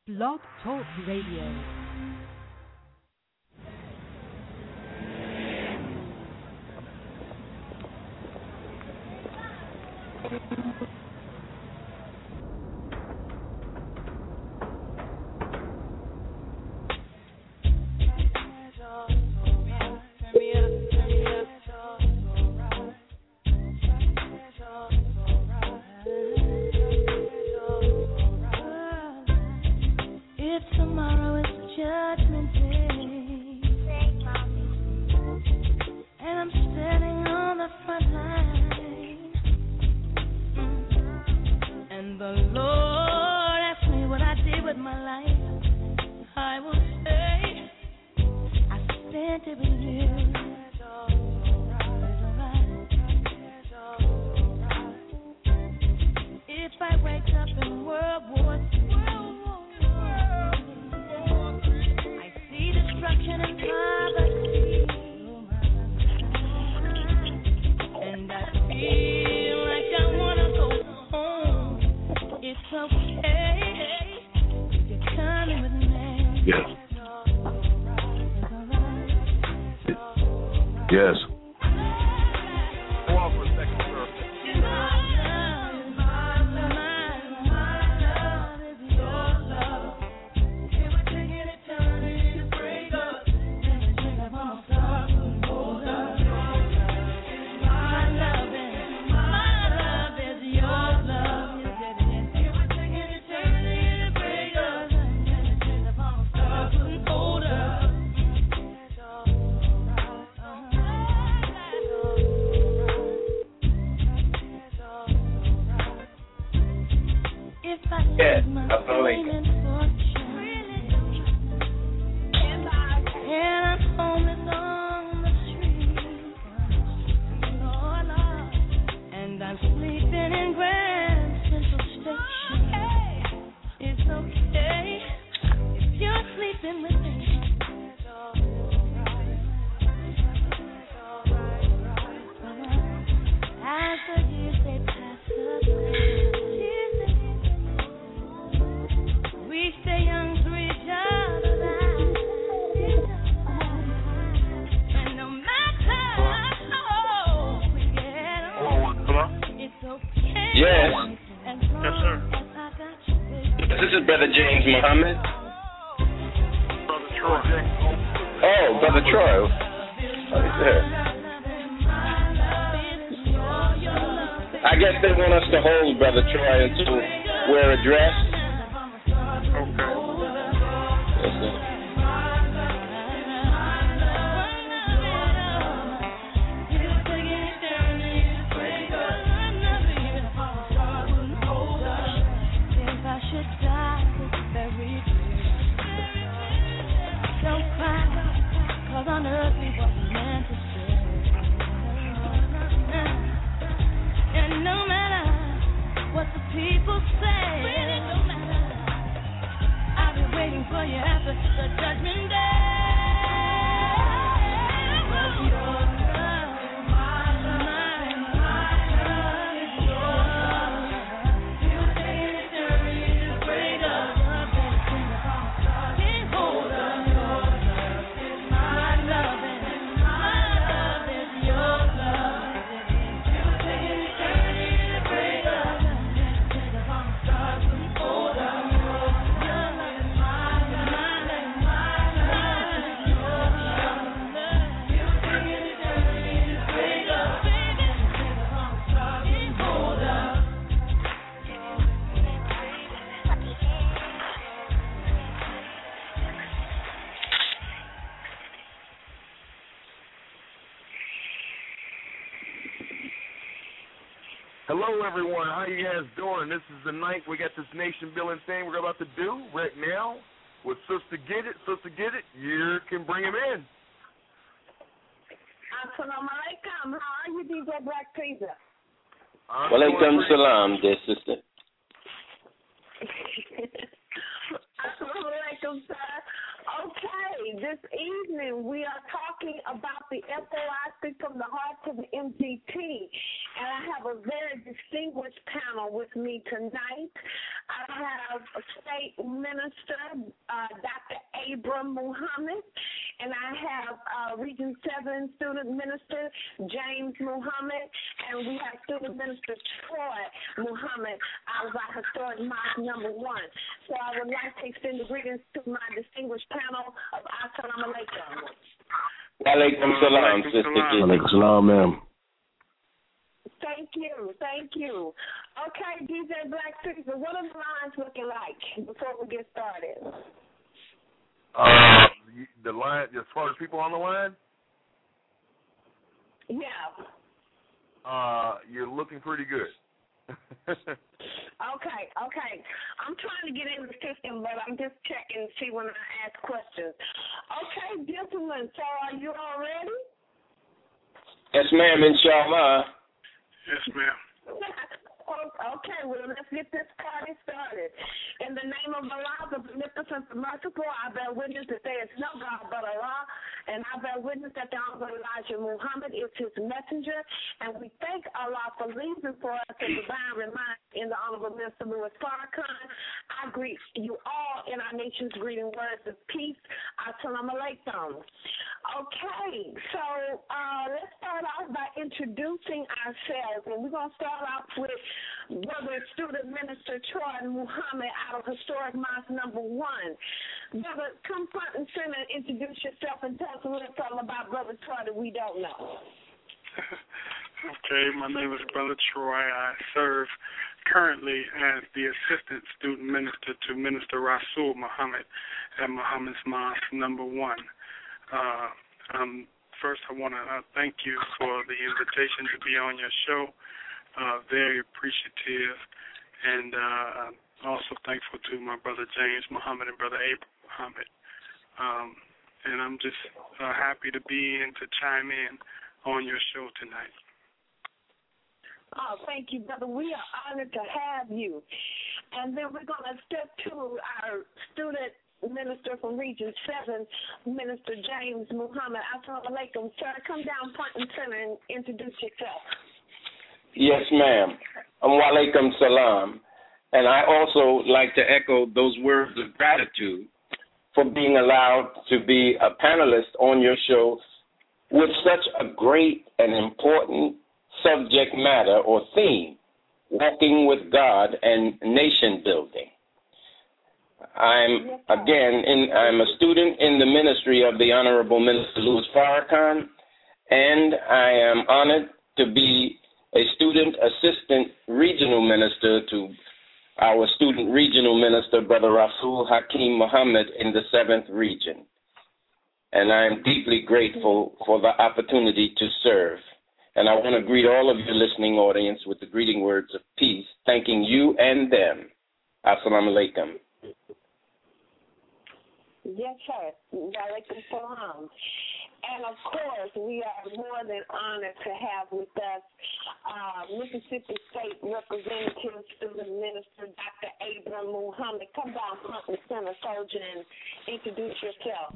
Blog Talk Radio. Hello, everyone. How you guys doing? This is the night we got this nation building thing we're about to do right now with Sister Get It. Sister Get It, you can bring him in. Assalamu alaikum. How are you, DJ Black Pizza? Walaikum salam, dear sister. Assalamu alaikum, sir. Okay, this evening we are talking about the FOIC from the heart to the MGT, and I have a very distinguished panel with me tonight. I have State Minister, Dr. Abram Muhammad, and I have Region 7 Student Minister, James Muhammad, and we have Student Minister Troy Muhammad out of our Historic Mosque number 1. So I would like to extend the greetings to my distinguished panel of Assalamu alaikum. Walaikum salam, Sister Gidget. Walaikum salam, ma'am. Thank you. Okay, DJ Black Caesar, what are the lines looking like before we get started? The line, as far as people on the line? Yeah. You're looking pretty good. Okay. I'm trying to get in the system, but I'm just checking to see when I ask questions. Okay, gentlemen, so are you all ready? Yes, ma'am, inshallah. Yes, ma'am. Okay, well, let's get this party started. In the name of Allah, the Beneficent, the Merciful, I bear witness that there is no God but Allah, and I bear witness that the Honorable Elijah Muhammad is his messenger, and we thank Allah for leaving for us a divine reminder in the Honorable Minister Louis Farrakhan. I greet you all in our nation's greeting words of peace. Assalamu alaikum. Okay, so let's start off by introducing ourselves, and we're going to start off with Brother Student Minister Troy Muhammad out of Historic Mosque number 1. Brother, come front and center and introduce yourself and tell us a little something about Brother Troy that we don't know. Okay, my name is Brother Troy. I serve currently as the Assistant Student Minister to Minister Rasul Muhammad at Muhammad's Mosque number 1. First, I want to thank you for the invitation to be on your show. Very appreciative, and also thankful to my brother James Muhammad and brother Abram Muhammad. And I'm just happy to be in to chime in on your show tonight. Oh, thank you, brother. We are honored to have you. And then we're going to step to our student minister from Region 7, Minister James Muhammad. Assalamu alaikum. Sir, come down front and center and introduce yourself. Yes, ma'am. Walaikum salam. And I also like to echo those words of gratitude for being allowed to be a panelist on your show with such a great and important subject matter or theme, walking with God and nation building. I'm a student in the ministry of the Honorable Minister Louis Farrakhan, and I am honored to be a student assistant regional minister to our student regional minister, Brother Rasul Hakeem Muhammad, in the 7th region. And I am deeply grateful for the opportunity to serve. And I want to greet all of your listening audience with the greeting words of peace, thanking you and them. Assalamu alaikum. Yes, sir. Walaikum salam. And, of course, we are more than honored to have with us Mississippi State Representative Student Minister Dr. Abram Muhammad. Come down front and center, soldier, and introduce yourself.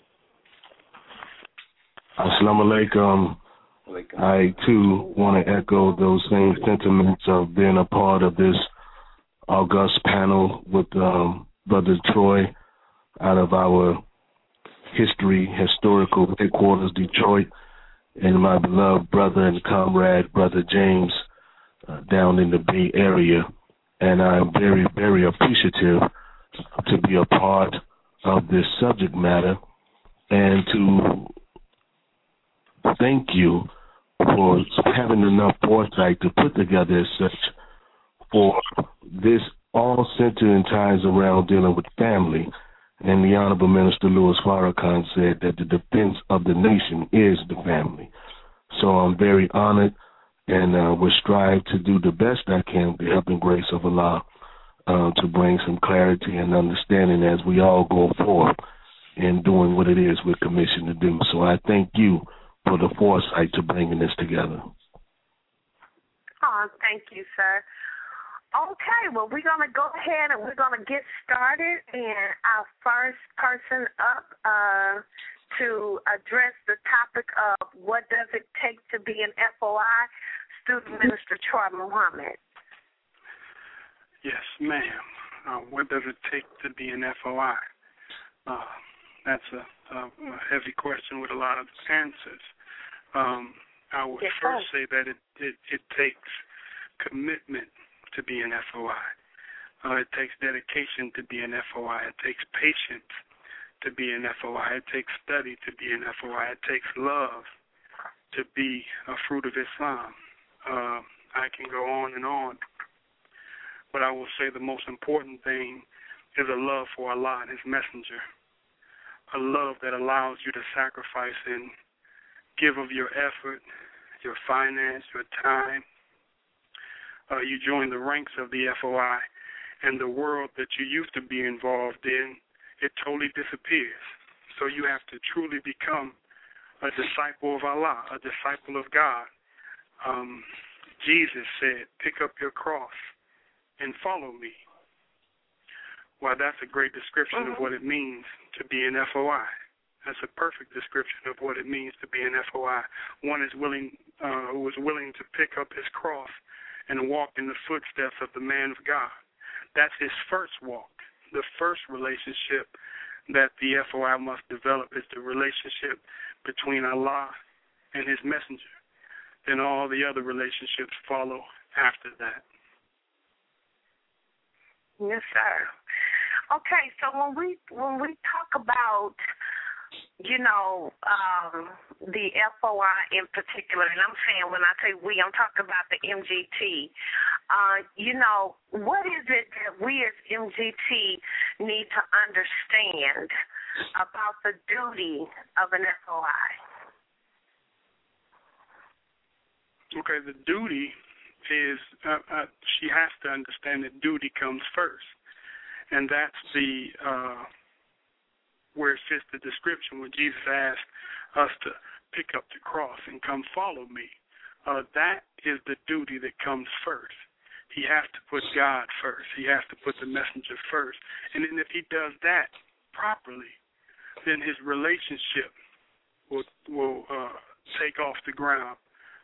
Assalamu alaikum. I, too, want to echo those same sentiments of being a part of this august panel with Brother Troy out of our historical headquarters, Detroit, and my beloved brother and comrade, Brother James, down in the Bay Area. And I'm very, very appreciative to be a part of this subject matter and to thank you for having enough foresight to put together as such for this all centered and ties around dealing with family. And the Honorable Minister Louis Farrakhan said that the defense of the nation is the family. So I'm very honored, and will strive to do the best I can with the help and grace of Allah to bring some clarity and understanding as we all go forward in doing what it is we're commissioned to do. So I thank you for the foresight to bringing this together. Oh, thank you, sir. Okay, well, we're going to go ahead and we're going to get started. And our first person up to address the topic of what does it take to be an FOI, Student Minister Troy Muhammad. Yes, ma'am. What does it take to be an FOI? That's a heavy question with a lot of answers. I would first say that it takes commitment to be an FOI. It takes dedication to be an FOI. It takes patience to be an FOI. It takes study to be an FOI. It takes love to be a fruit of Islam. I can go on and on, but I will say the most important thing is a love for Allah and His Messenger, a love that allows you to sacrifice and give of your effort, your finance, your time. You join the ranks of the FOI, and the world that you used to be involved in, it totally disappears. So you have to truly become a disciple of Allah, a disciple of God. Jesus said, pick up your cross and follow me. Well, that's a great description of what it means to be an FOI. That's a perfect description of what it means to be an FOI. One is willing, who is willing to pick up his cross and walk in the footsteps of the man of God. That's his first walk. The first relationship that the FOI must develop is the relationship between Allah and His Messenger. Then all the other relationships follow after that. Yes, sir. Okay, so when we talk about, the FOI in particular, and I'm saying when I say we, I'm talking about the MGT. What is it that we as MGT need to understand about the duty of an FOI? Okay, the duty is, she has to understand that duty comes first. And that's where it fits the description when Jesus asked us to pick up the cross and come follow me. That is the duty that comes first. He has to put God first. He has to put the messenger first. And then if he does that properly, then his relationship will take off the ground.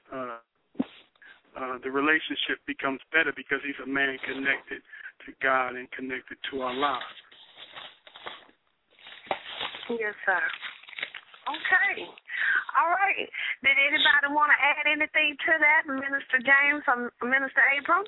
The relationship becomes better because he's a man connected to God and connected to Allah. Yes, sir. Okay. All right. Did anybody want to add anything to that, Minister James or Minister Abram?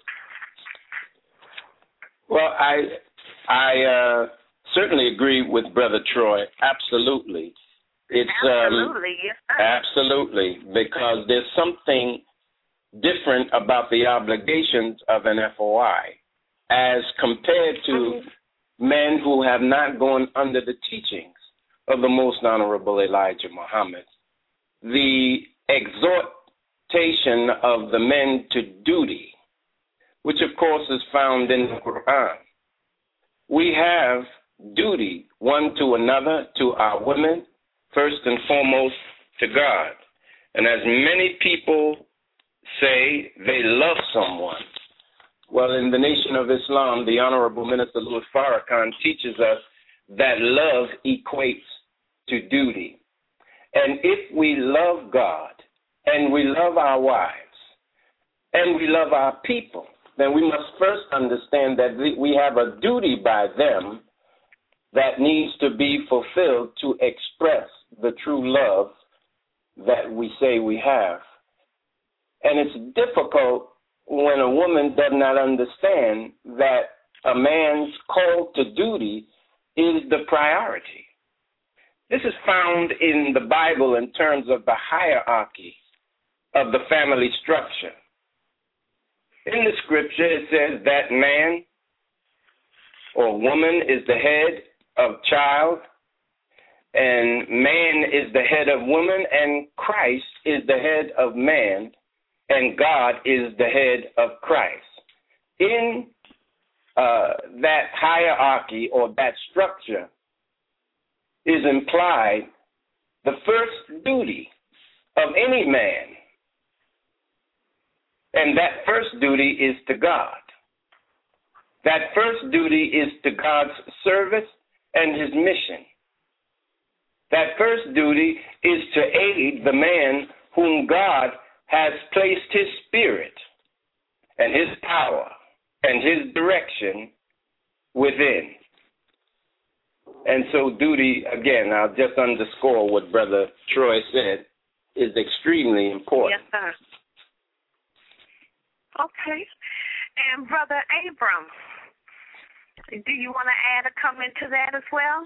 Well, I certainly agree with Brother Troy. Absolutely. It's absolutely, yes, sir. Absolutely, because there's something different about the obligations of an FOI as compared to men who have not gone under the teachings of the Most Honorable Elijah Muhammad. The exhortation of the men to duty, which of course is found in the Quran. We have duty one to another, to our women, first and foremost to God. And as many people say they love someone, well, in the Nation of Islam, the Honorable Minister Louis Farrakhan teaches us that love equates to duty. And if we love God and we love our wives and we love our people, then we must first understand that we have a duty by them that needs to be fulfilled to express the true love that we say we have. And it's difficult when a woman does not understand that a man's call to duty is the priority. This is found in the Bible in terms of the hierarchy of the family structure. In the scripture, it says that man or woman is the head of child, and man is the head of woman, and Christ is the head of man, and God is the head of Christ. In that hierarchy or that structure is implied the first duty of any man, and that first duty is to God. That first duty is to God's service and his mission. That first duty is to aid the man whom God has placed his spirit and his power and his direction within. And so duty, again, I'll just underscore what Brother Troy said, is extremely important. Yes, sir. Okay. And Brother Abram, do you want to add a comment to that as well?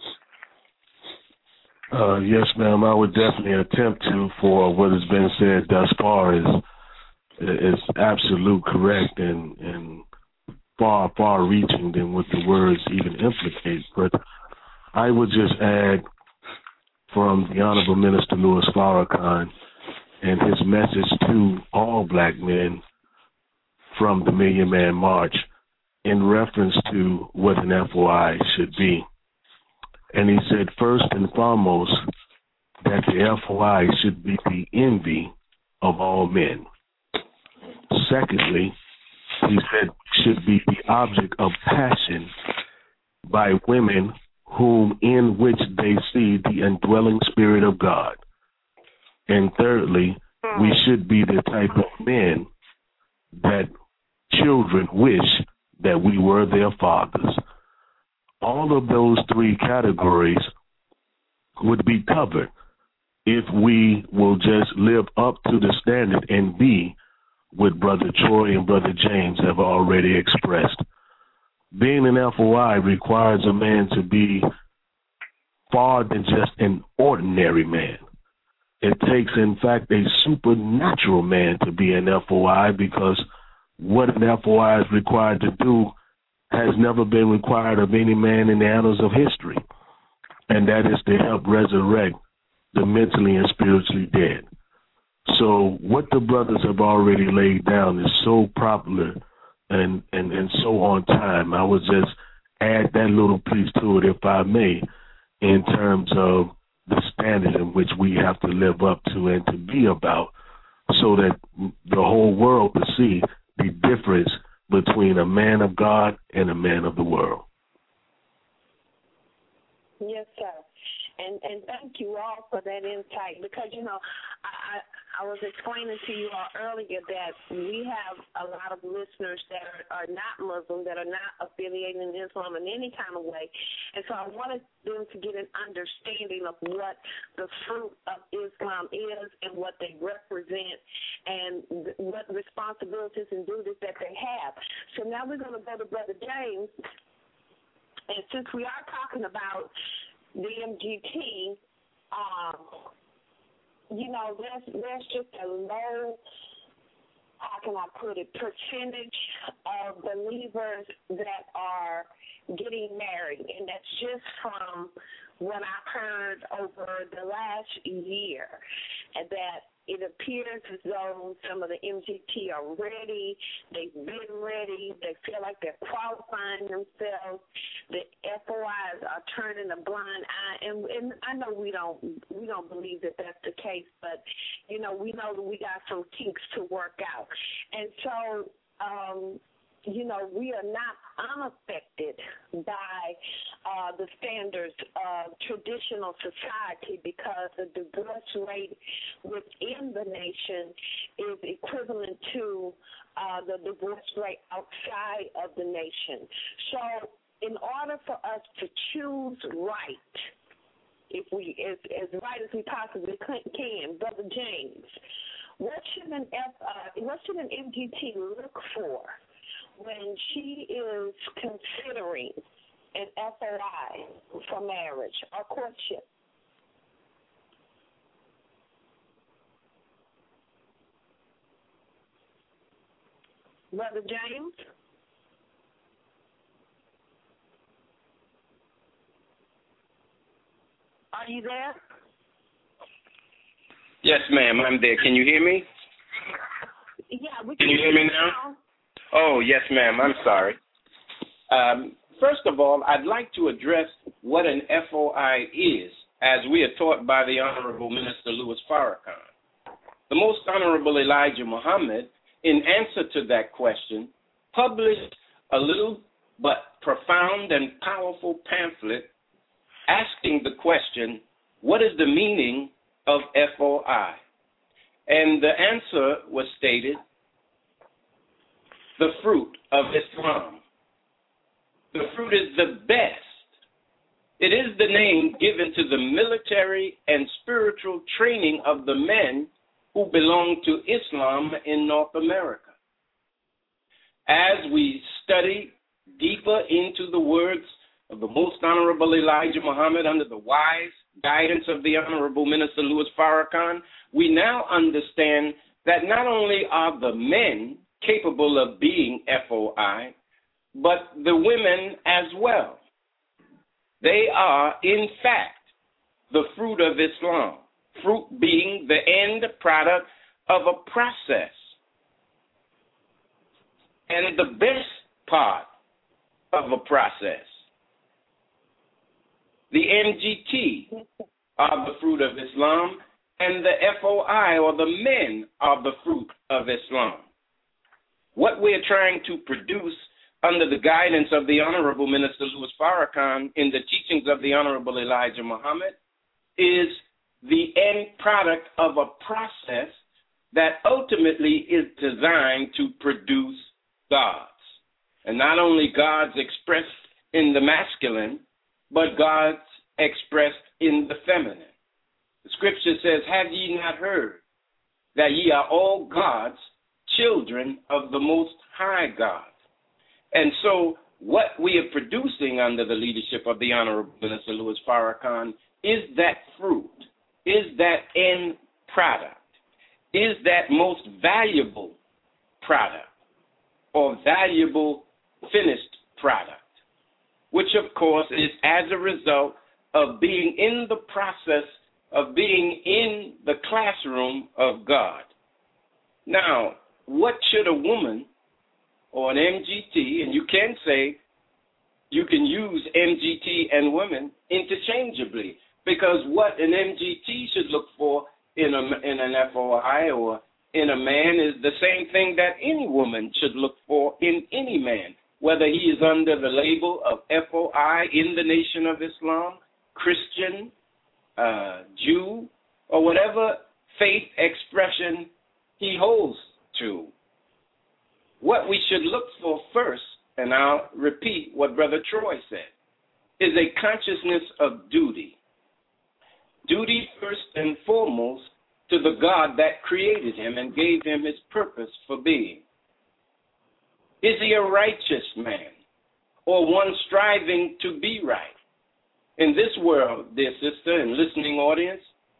Yes, ma'am. I would definitely attempt to. For what has been said thus far is absolute correct and far, far reaching than what the words even implicate. But I would just add from the Honorable Minister Louis Farrakhan and his message to all black men from the Million Man March in reference to what an FOI should be. And he said, first and foremost, that the FOI should be the envy of all men. Secondly, he said, should be the object of passion by women whom in which they see the indwelling spirit of God. And thirdly, we should be the type of men that children wish that we were their fathers. All of those three categories would be covered if we will just live up to the standard and be what Brother Troy and Brother James have already expressed. Being an FOI requires a man to be far than just an ordinary man. It takes, in fact, a supernatural man to be an FOI, because what an FOI is required to do has never been required of any man in the annals of history, and that is to help resurrect the mentally and spiritually dead. So what the brothers have already laid down is so popular and so on time. I would just add that little piece to it, if I may, in terms of the standard in which we have to live up to and to be about, so that the whole world will see the difference between a man of God and a man of the world. Yes, sir. And thank you all for that insight, because, you know, I was explaining to you all earlier that we have a lot of listeners that are not Muslim, that are not affiliated in Islam in any kind of way. And so I wanted them to get an understanding of what the fruit of Islam is and what they represent and what responsibilities and duties that they have. So now we're going to go to Brother James. And since we are talking about the MGT, you know, there's just a low, how can I put it, percentage of believers that are getting married, and that's just from what I've heard over the last year, and that it appears as though some of the MGT are ready, they've been ready, they feel like they're qualifying themselves, the FOIs are turning a blind eye, and I know we don't believe that that's the case, but, you know, we know that we got some kinks to work out. And so, you know, we are not unaffected by the standards of traditional society, because the divorce rate within the nation is equivalent to the divorce rate outside of the nation. So in order for us to choose right, if we as right as we possibly can, Brother James, what should an MGT look for when she is considering an FOI for marriage or courtship? Brother James? Are you there? Yes, ma'am, I'm there. Can you hear me? Yeah. Can you hear me now? Oh, yes, ma'am. I'm sorry. First of all, I'd like to address what an FOI is, as we are taught by the Honorable Minister Louis Farrakhan. The Most Honorable Elijah Muhammad, in answer to that question, published a little but profound and powerful pamphlet asking the question, what is the meaning of FOI? And the answer was stated, the fruit of Islam. The fruit is the best. It is the name given to the military and spiritual training of the men who belong to Islam in North America. As we study deeper into the words of the Most Honorable Elijah Muhammad under the wise guidance of the Honorable Minister Louis Farrakhan, we now understand that not only are the men capable of being FOI, but the women as well. They are, in fact, the fruit of Islam, fruit being the end product of a process. And the best part of a process. The MGT are the fruit of Islam, and the FOI, or the men, are the fruit of Islam. What we're trying to produce under the guidance of the Honorable Minister Louis Farrakhan in the teachings of the Honorable Elijah Muhammad is the end product of a process that ultimately is designed to produce gods. And not only gods expressed in the masculine, but gods expressed in the feminine. The scripture says, have ye not heard that ye are all gods, children of the Most High God? And so what we are producing under the leadership of the Honorable Minister Louis Farrakhan is that fruit, is that end product, is that most valuable product or valuable finished product, which of course is as a result of being in the process of being in the classroom of God. Now, what should a woman or an MGT, and you can say you can use MGT and women interchangeably, because what an MGT should look for in an FOI or in a man is the same thing that any woman should look for in any man, whether he is under the label of FOI in the Nation of Islam, Christian, Jew, or whatever faith expression he holds to. What we should look for first, and I'll repeat what Brother Troy said, is a consciousness of duty. Duty first and foremost to the God that created him and gave him his purpose for being. Is he a righteous man or one striving to be right? In this world, dear sister and listening audience,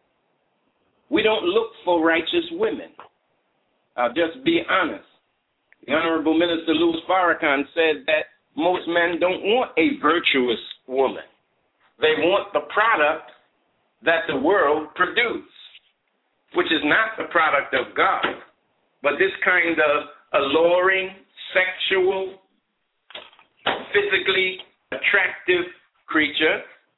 we don't look for righteous women. I'll just be honest. The Honorable Minister Louis Farrakhan said that most men don't want a virtuous woman. They want the product that the world produces, which is not the product of God, but this kind of alluring, sexual, physically attractive creature,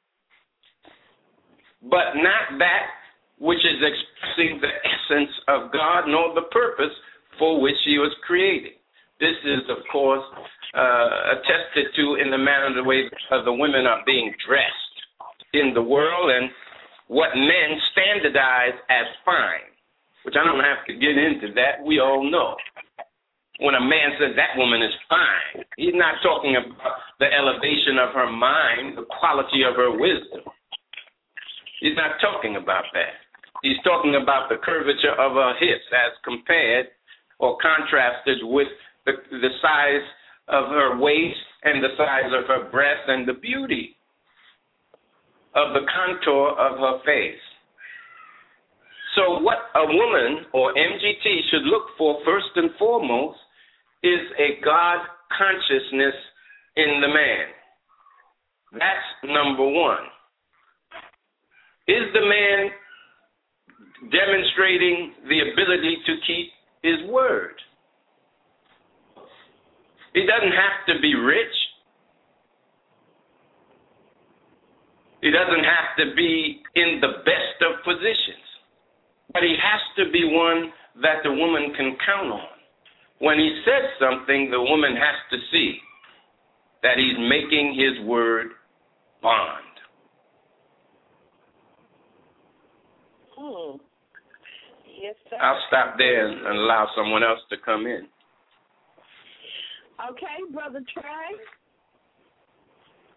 but not that which is expressing the essence of God nor the purpose for which he was created. This is, of course, attested to in the manner the way the women are being dressed in the world and what men standardize as fine, which I don't have to get into that. We all know. When a man says that woman is fine, he's not talking about the elevation of her mind, the quality of her wisdom. He's not talking about that. He's talking about the curvature of her hips as compared or contrasted with the size of her waist and the size of her breast and the beauty of the contour of her face. So what a woman or MGT should look for first and foremost is a God consciousness in the man. That's number one. Is the man demonstrating the ability to keep his word? He doesn't have to be rich. He doesn't have to be in the best of positions. But he has to be one that the woman can count on. When he says something, the woman has to see that he's making his word bond. Yes, sir. I'll stop there and allow someone else to come in. Okay, Brother Trey.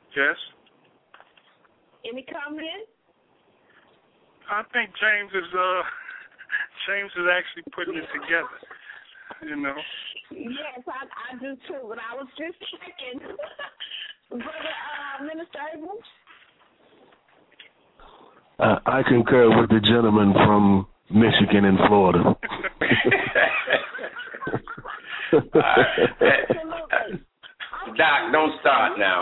Yes. Any comment? I think James is actually putting it together. You know. Yes, I do too. But I was just checking, Brother Minister Abrams. I concur with the gentleman from Michigan and Florida. Absolutely. Doc, don't start now.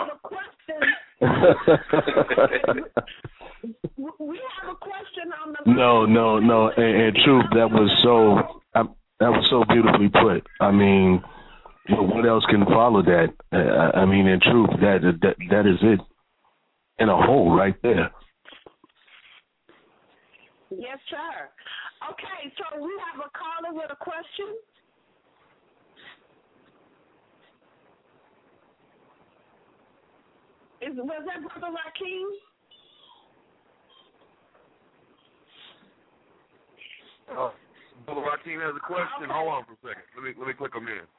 We have a question on the No. And truth, that was so beautifully put. I mean, what else can follow that? I mean, in truth, that is it in a whole right there. Yes, sir. Okay, so we have a caller with a question. Was that Brother Rakeem? Brother Rakeem has a question. Okay. Hold on for a second. Let me click him in.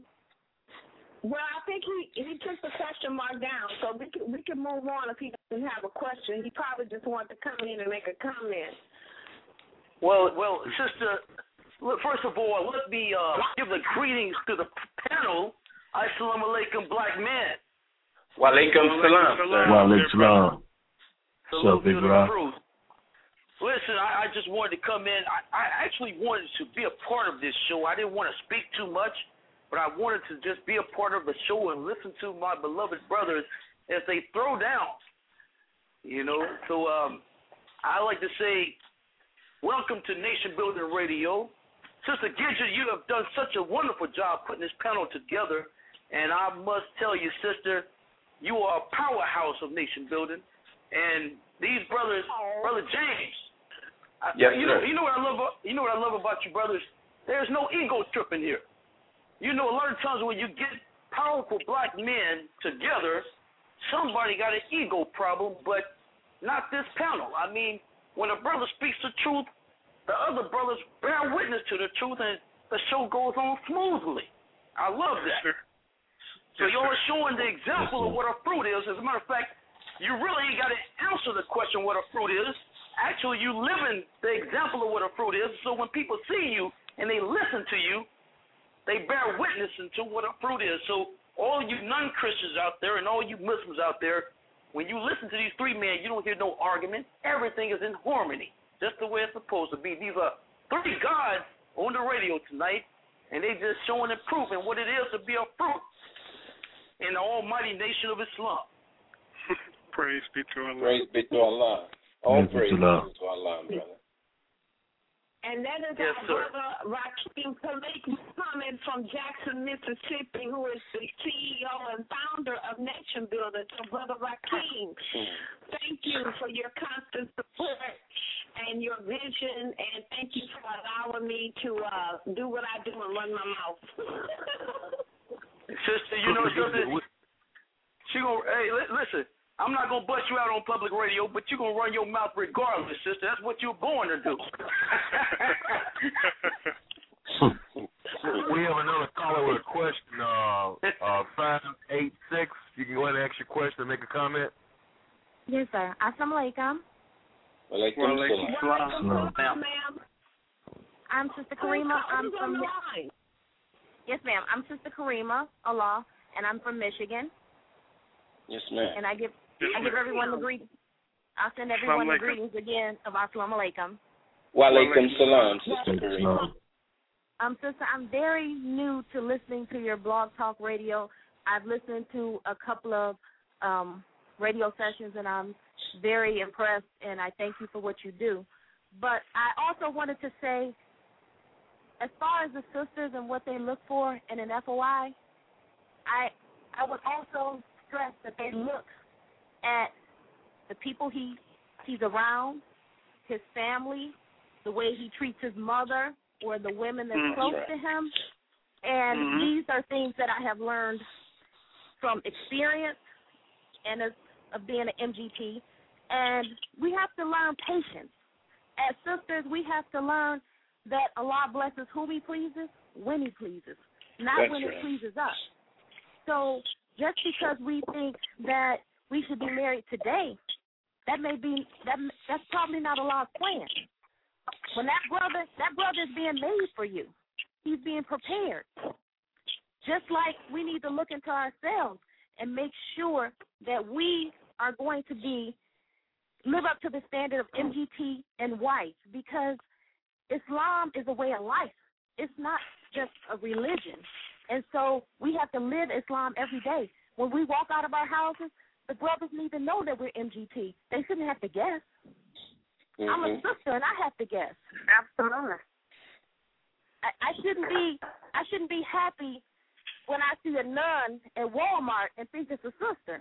Well, I think he took the question mark down, so we can move on if he doesn't have a question. He probably just wanted to come in and make a comment. Well, sister, first of all, let me give the greetings to the panel. Assalamu alaikum, black man. Wa alaikum salam, sir. Wa alaikum salam. Salute Big to the Rock? crew. Listen, I just wanted to come in. I actually wanted to be a part of this show. I didn't want to speak too much, but I wanted to just be a part of the show and listen to my beloved brothers as they throw down. You know, so I like to say, welcome to Nation Building Radio. Sister Gidget, you have done such a wonderful job putting this panel together, and I must tell you, sister, you are a powerhouse of nation building. And these brothers, Brother James, yes, you know what I love about you brothers? There's no ego tripping here. You know, a lot of times when you get powerful black men together, somebody got an ego problem, but not this panel. I mean, when a brother speaks the truth, the other brothers bear witness to the truth, and the show goes on smoothly. I love that. Sure. So you're showing the example of what a fruit is. As a matter of fact, you really ain't got to answer the question what a fruit is. Actually, you living the example of what a fruit is. So when people see you and they listen to you, they bear witness to what a fruit is. So all you non-Christians out there and all you Muslims out there, when you listen to these three men, you don't hear no argument. Everything is in harmony, just the way it's supposed to be. These are three gods on the radio tonight, and they just showing and proving what it is to be a fruit in the almighty nation of Islam. Praise be to Allah. Praise be to Allah. All praise be to Allah, brother. And that is Yes, our sir. brother Rakeem Khalik Muhammad from Jackson, Mississippi, who is the CEO and founder of Nation Builder. So, Brother Rakeem, thank you for your constant support and your vision, and thank you for allowing me to do what I do and run my mouth. Sister, you know something? Hey, listen, I'm not going to bust you out on public radio, but you're going to run your mouth regardless, sister. That's what you're born to do. We have another caller with a question. 586. You can go ahead and ask your question and make a comment. Yes, sir. Assalamu alaikum. Wa alaikum salam. Ma'am. I'm Sister Karima. I'm Who's on from the line? Yes, ma'am. I'm Sister Karima Allah, and I'm from Michigan. Yes, ma'am. And I give everyone the greetings. I send everyone the greetings again of Assalamu alaikum. Wa alaikum salam, Sister Karima. Sister, I'm very new to listening to your Blog Talk Radio. I've listened to a couple of radio sessions, and I'm very impressed, and I thank you for what you do. But I also wanted to say, as far as the sisters and what they look for in an FOI, I would also stress that they look at the people he's around, his family, the way he treats his mother or the women that's close to him. And these are things that I have learned from experience and of being an MGT. And we have to learn patience. As sisters, we have to learn that Allah blesses whom He pleases, when He pleases, not That's when right. it pleases us. So just because we think that we should be married today, that's probably not Allah's plan. When that brother is being made for you. He's being prepared. Just like we need to look into ourselves and make sure that we are going to live up to the standard of MGT and wife, because Islam is a way of life. It's not just a religion. And so we have to live Islam every day. When we walk out of our houses, the brothers need to know that we're MGT. They shouldn't have to guess. Mm-hmm. I'm a sister and I have to guess. Absolutely. I shouldn't be happy when I see a nun at Walmart and think it's a sister.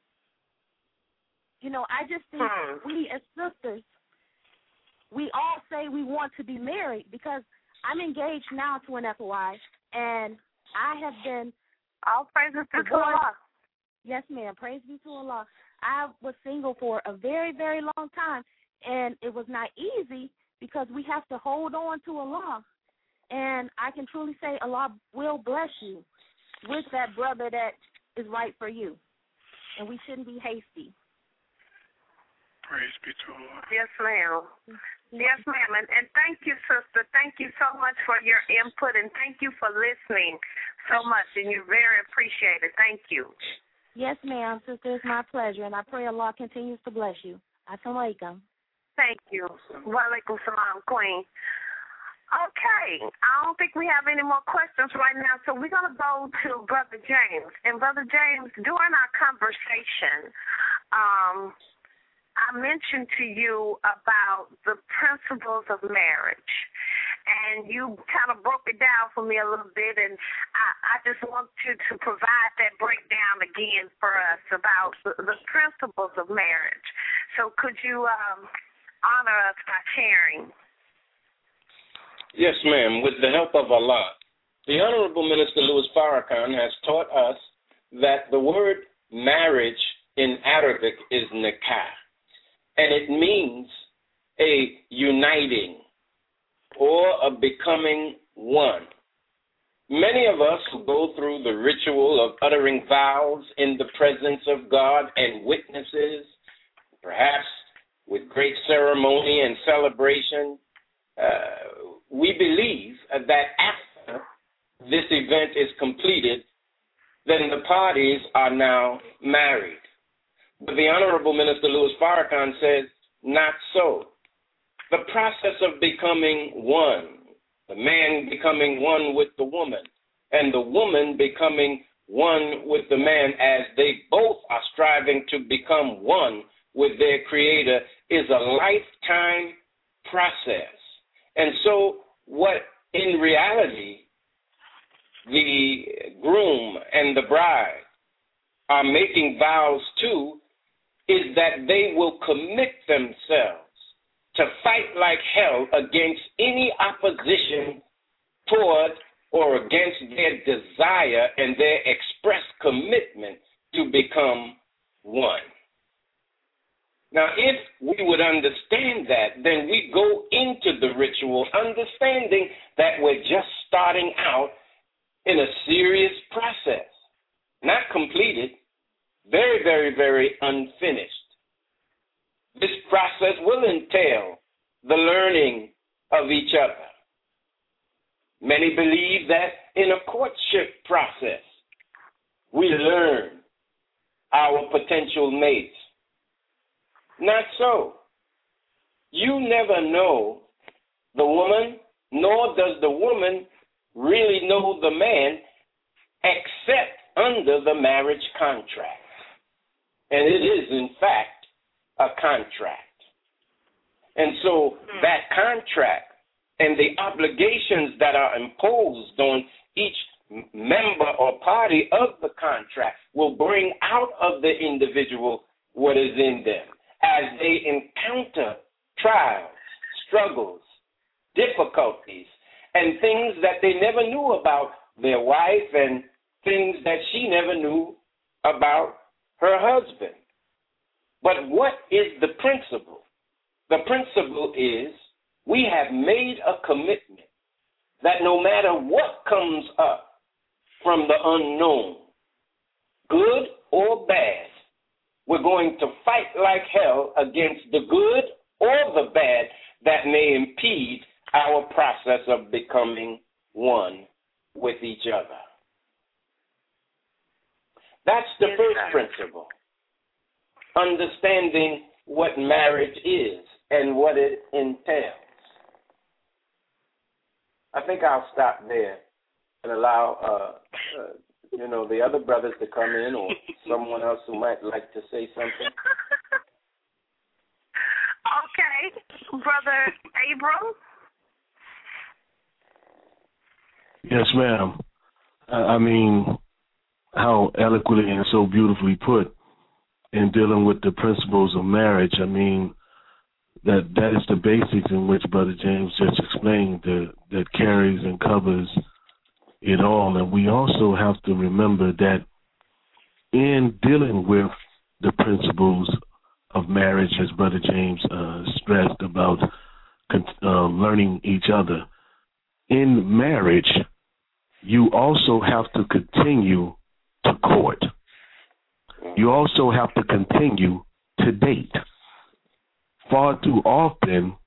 You know, I just think we as sisters, we all say we want to be married, because I'm engaged now to an FOI, and I have been. All praises to Allah. Yes, ma'am. Praise be to Allah. I was single for a very, very long time, and it was not easy because we have to hold on to Allah. And I can truly say Allah will bless you with that brother that is right for you. And we shouldn't be hasty. Praise be to Allah. Yes, ma'am. Yes, ma'am. And thank you, sister. Thank you so much for your input, and thank you for listening so much. And you're very appreciated. Thank you. Yes, ma'am. Sister, it's my pleasure. And I pray Allah continues to bless you. Assalamu alaikum. Thank you. Wa alaikum salam, Queen. Okay, I don't think we have any more questions right now, so we're going to go to Brother James. And Brother James, during our conversation, I mentioned to you about the principles of marriage, and you kind of broke it down for me a little bit, and I just want you to provide that breakdown again for us about the principles of marriage. So could you honor us by sharing? Yes, ma'am. With the help of Allah, the Honorable Minister Louis Farrakhan has taught us that the word marriage in Arabic is nikah, and it means a uniting or a becoming one. Many of us who go through the ritual of uttering vows in the presence of God and witnesses, perhaps with great ceremony and celebration, we believe that after this event is completed, then the parties are now married. But the Honorable Minister Louis Farrakhan says, not so. The process of becoming one, the man becoming one with the woman, and the woman becoming one with the man as they both are striving to become one with their Creator, is a lifetime process. And so what in reality the groom and the bride are making vows to is that they will commit themselves to fight like hell against any opposition toward or against their desire and their express commitment to become one. Now, if we would understand that, then we go into the ritual understanding that we're just starting out in a serious process, not completed, very, very, very unfinished. This process will entail the learning of each other. Many believe that in a courtship process, we learn our potential mates. Not so. You never know the woman, nor does the woman really know the man except under the marriage contract. And it is, in fact, a contract. And so that contract and the obligations that are imposed on each member or party of the contract will bring out of the individual what is in them as they encounter trials, struggles, difficulties, and things that they never knew about their wife and things that she never knew about her husband. But what is the principle? The principle is we have made a commitment that no matter what comes up from the unknown, good or bad, we're going to fight like hell against the good or the bad that may impede our process of becoming one with each other. That's the first principle. Understanding what marriage is and what it entails. I think I'll stop there and allow the other brothers to come in, or someone else who might like to say something. Okay, Brother Abram. Yes, ma'am. I mean, how eloquently and so beautifully put in dealing with the principles of marriage. I mean, that is the basics in which Brother James just explained, that carries and covers it all. And we also have to remember that in dealing with the principles of marriage, as Brother James stressed about learning each other, in marriage, you also have to continue to court. You also have to continue to date. Far too often,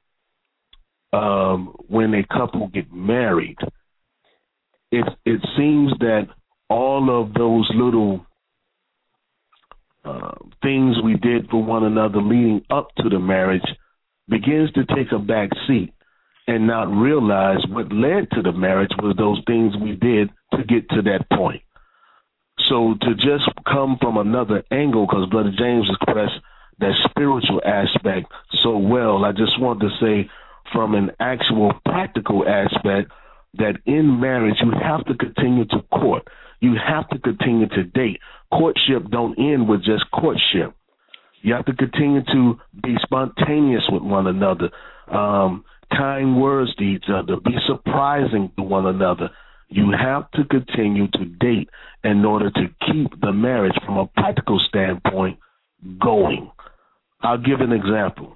when a couple get married, it seems that all of those little things we did for one another leading up to the marriage begins to take a back seat, and not realize what led to the marriage was those things we did to get to that point. So to just come from another angle, because Brother James expressed that spiritual aspect so well, I just want to say from an actual practical aspect that in marriage you have to continue to court. You have to continue to date. Courtship don't end with just courtship. You have to continue to be spontaneous with one another, kind words to each other, be surprising to one another. You have to continue to date in order to keep the marriage from a practical standpoint going. I'll give an example.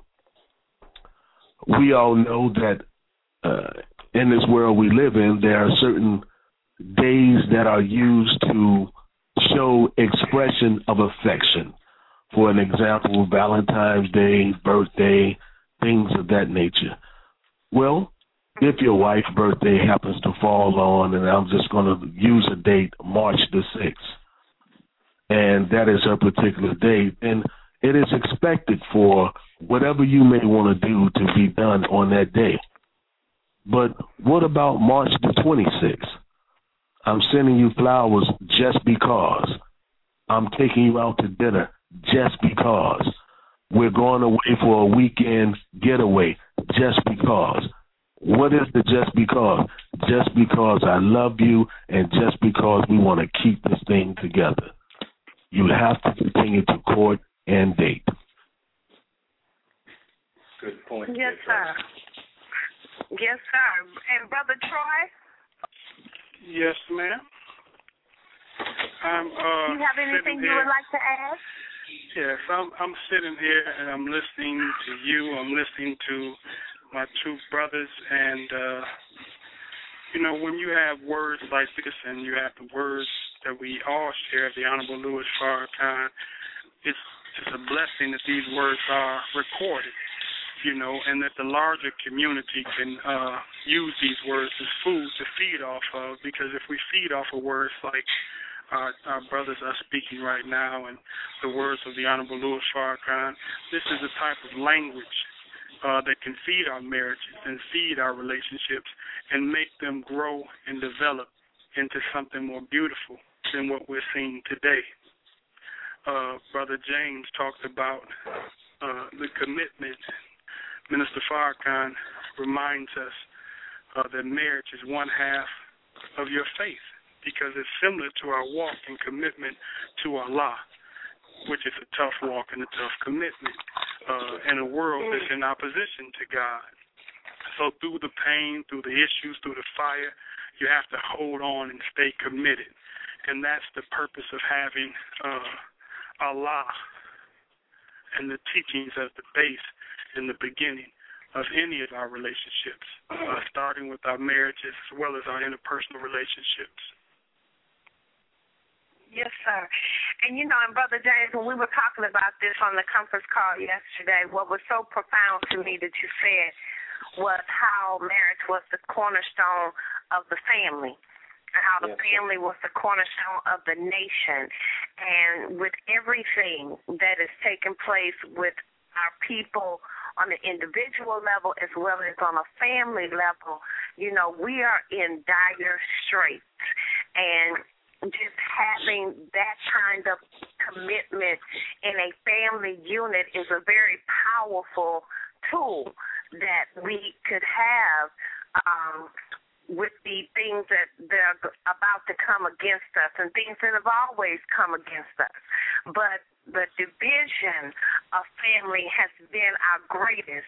We all know that in this world we live in, there are certain days that are used to show expression of affection. For an example, Valentine's Day, birthday, things of that nature. Well, if your wife's birthday happens to fall on, and I'm just going to use a date, March the 6th, and that is her particular date, then it is expected for whatever you may want to do to be done on that day. But what about March the 26th? I'm sending you flowers just because. I'm taking you out to dinner just because. We're going away for a weekend getaway just because. What is the just because? Just because I love you and just because we want to keep this thing together. You have to continue to court and date. Good point. Yes, sir. Yes, sir. And Brother Troy? Yes, ma'am. Do you have anything you would like to add? Yes, I'm sitting here and I'm listening to you. I'm listening to my two brothers, and when you have words like this, and you have the words that we all share, the Honorable Louis Farrakhan, it's just a blessing that these words are recorded, and that the larger community can use these words as food to feed off of, because if we feed off of words like our brothers are speaking right now, and the words of the Honorable Louis Farrakhan, this is the type of language that can feed our marriages and feed our relationships and make them grow and develop into something more beautiful than what we're seeing today. Brother James talked about the commitment. Minister Farrakhan reminds us that marriage is one half of your faith, because it's similar to our walk and commitment to Allah, which is a tough walk and a tough commitment in a world that's in opposition to God. So through the pain, through the issues, through the fire, you have to hold on and stay committed. And that's the purpose of having Allah and the teachings as the base in the beginning of any of our relationships, starting with our marriages as well as our interpersonal relationships. Yes, sir. And, and Brother James, when we were talking about this on the conference call yesterday, what was so profound to me that you said was how marriage was the cornerstone of the family and how the family was the cornerstone of the nation. And with everything that is taking place with our people on the individual level as well as on a family level, we are in dire straits. And just having that kind of commitment in a family unit is a very powerful tool that we could have with the things that they're about to come against us and things that have always come against us. But the division of family has been our greatest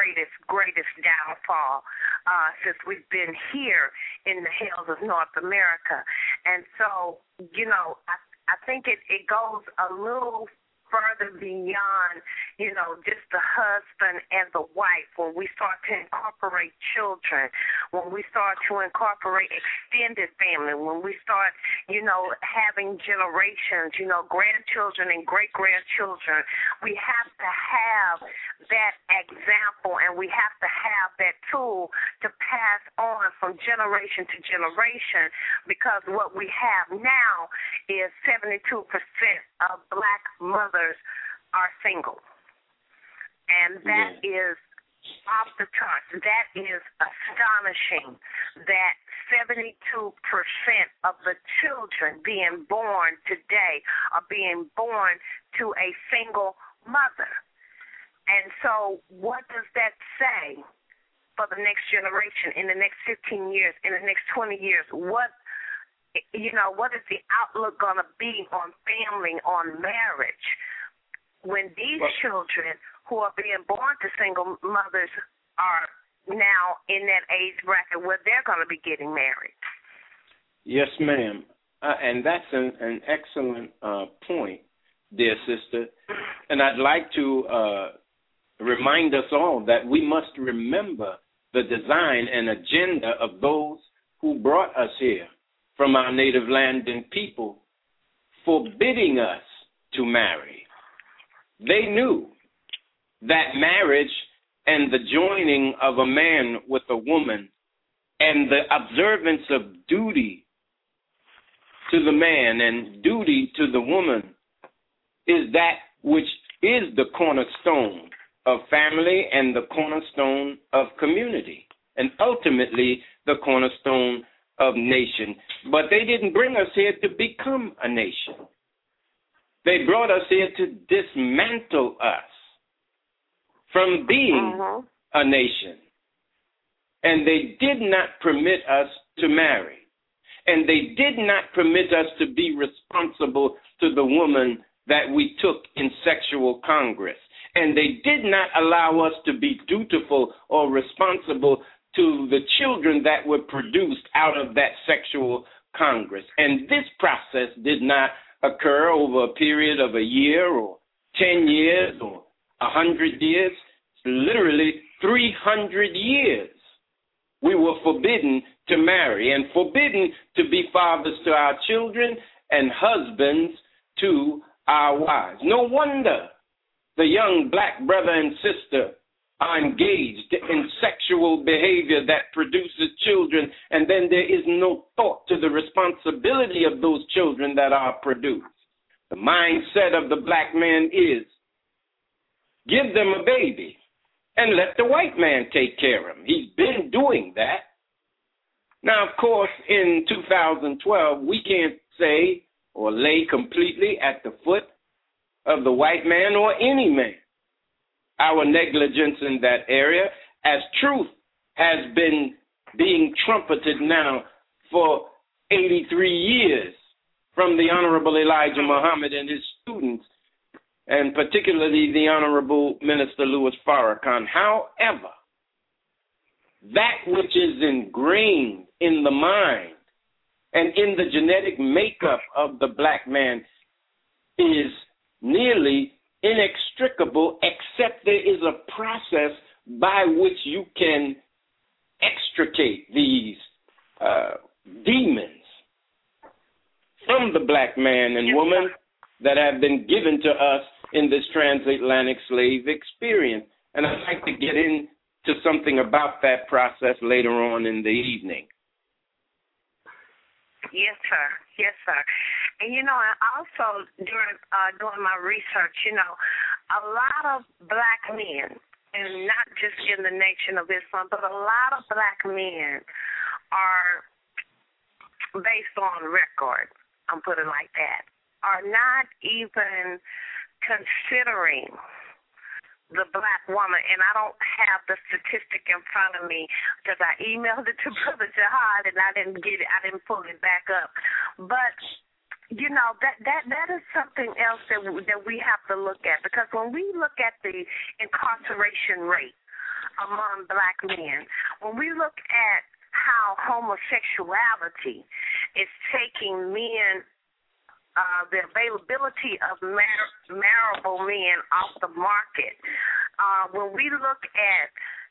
downfall since we've been here in the hills of North America. And so, I think it goes a little further beyond, just the husband and the wife. When we start to incorporate children, when we start to incorporate extended family, when we start, having generations, grandchildren and great-grandchildren, we have to have that example and we have to have that tool to pass on from generation to generation, because what we have now is 72% of black mothers are single. And that is off the charts. That is astonishing that 72% of the children being born today are being born to a single mother. And so what does that say for the next generation, in the next 15 years, in the next 20 years? What is the outlook going to be on family, on marriage, when these children who are being born to single mothers are now in that age bracket where they're going to be getting married? Yes, ma'am. And that's an excellent point, dear sister. And I'd like to remind us all that we must remember the design and agenda of those who brought us here from our native land and people, forbidding us to marry. They knew that marriage and the joining of a man with a woman and the observance of duty to the man and duty to the woman is that which is the cornerstone of family and the cornerstone of community and ultimately the cornerstone of nation. But they didn't bring us here to become a nation. They brought us here to dismantle us from being a nation. And they did not permit us to marry. And they did not permit us to be responsible to the woman that we took in sexual congress. And they did not allow us to be dutiful or responsible to the children that were produced out of that sexual congress. And this process did not occur over a period of a year or 10 years or 100 years. Literally 300 years. We were forbidden to marry and forbidden to be fathers to our children and husbands to our wives. No wonder the young black brother and sister are engaged in sexual behavior that produces children, and then there is no thought to the responsibility of those children that are produced. The mindset of the black man is, give them a baby and let the white man take care of him. He's been doing that. Now, of course, in 2012, we can't say or lay completely at the foot of the white man or any man our negligence in that area, as truth has been being trumpeted now for 83 years from the Honorable Elijah Muhammad and his students, and particularly the Honorable Minister Louis Farrakhan. However, that which is ingrained in the mind and in the genetic makeup of the black man is nearly inextricable, except there is a process by which you can extricate these demons from the black man and woman that have been given to us in this transatlantic slave experience. And I'd like to get into something about that process later on in the evening. Yes, sir. Yes, sir. And, I also, during doing my research, a lot of black men, and not just in the Nation of Islam, but a lot of black men are, based on record, I'm putting it like that, are not even considering the black woman, and I don't have the statistic in front of me because I emailed it to Brother Jihad and I didn't get it. I didn't pull it back up. But that is something else that we have to look at, because when we look at the incarceration rate among black men, when we look at how homosexuality is taking men, the availability of marriable men off the market. When we look at,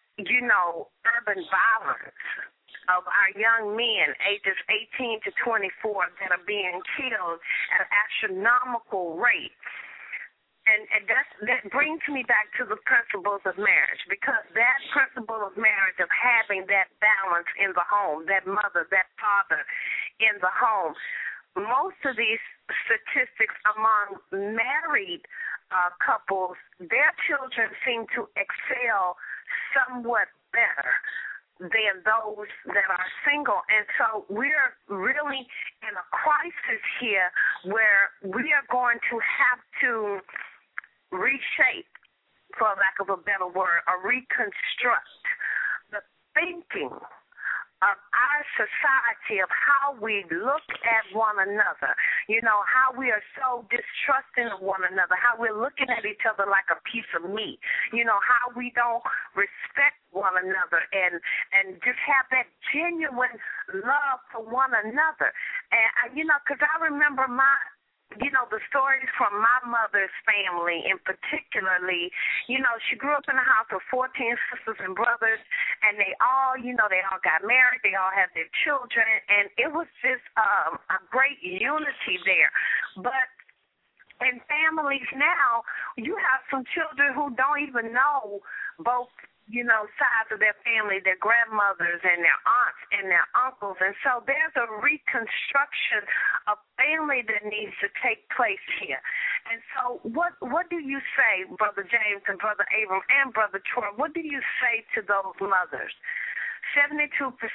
urban violence of our young men, ages 18 to 24, that are being killed at an astronomical rate. And that brings me back to the principles of marriage, because that principle of marriage, of having that balance in the home, that mother, that father in the home, most of these statistics among married couples, their children seem to excel somewhat better than those that are single. And so we're really in a crisis here where we are going to have to reshape, for lack of a better word, or reconstruct the thinking of our society, of how we look at one another, how we are so distrusting of one another, how we're looking at each other like a piece of meat, how we don't respect one another and just have that genuine love for one another. And, because I remember the stories from my mother's family in particularly, she grew up in a house of 14 sisters and brothers, and they all got married, they all had their children, and it was just a great unity there. But in families now, you have some children who don't even know both sides of their family, their grandmothers and their aunts and their uncles. And so there's a reconstruction of family that needs to take place here. And so what do you say, Brother James and Brother Abram and Brother Troy, what do you say to those mothers? 72%.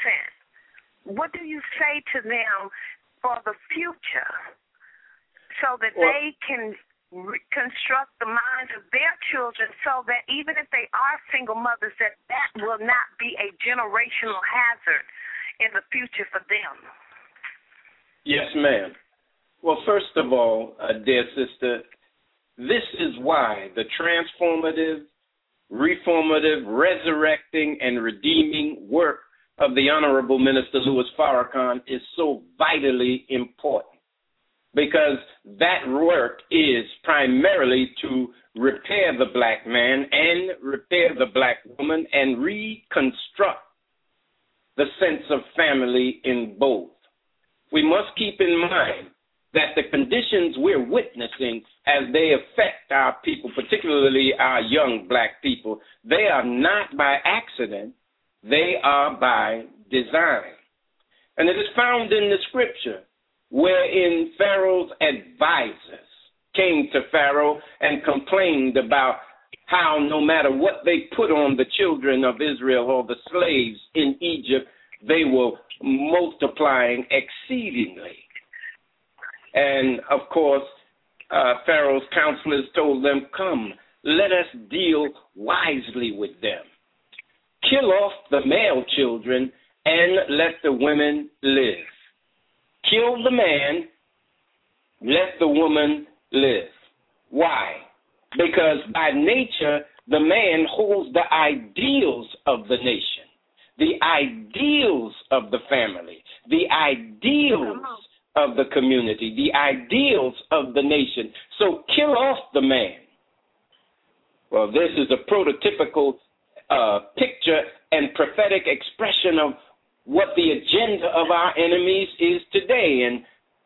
What do you say to them for the future so that they can reconstruct the minds of their children, so that even if they are single mothers, that will not be a generational hazard in the future for them? Yes, ma'am. Well, first of all, dear sister, this is why the transformative, reformative, resurrecting, and redeeming work of the Honorable Minister Louis Farrakhan is so vitally important. Because that work is primarily to repair the black man and repair the black woman and reconstruct the sense of family in both. We must keep in mind that the conditions we're witnessing as they affect our people, particularly our young black people, they are not by accident, they are by design. And it is found in the scripture, wherein Pharaoh's advisors came to Pharaoh and complained about how no matter what they put on the children of Israel or the slaves in Egypt, they were multiplying exceedingly. And, of course, Pharaoh's counselors told them, come, let us deal wisely with them. Kill off the male children and let the women live. Kill the man, let the woman live. Why? Because by nature, the man holds the ideals of the nation, the ideals of the family, the ideals of the community, the ideals of the nation. So kill off the man. Well, this is a prototypical picture and prophetic expression of what the agenda of our enemies is today. And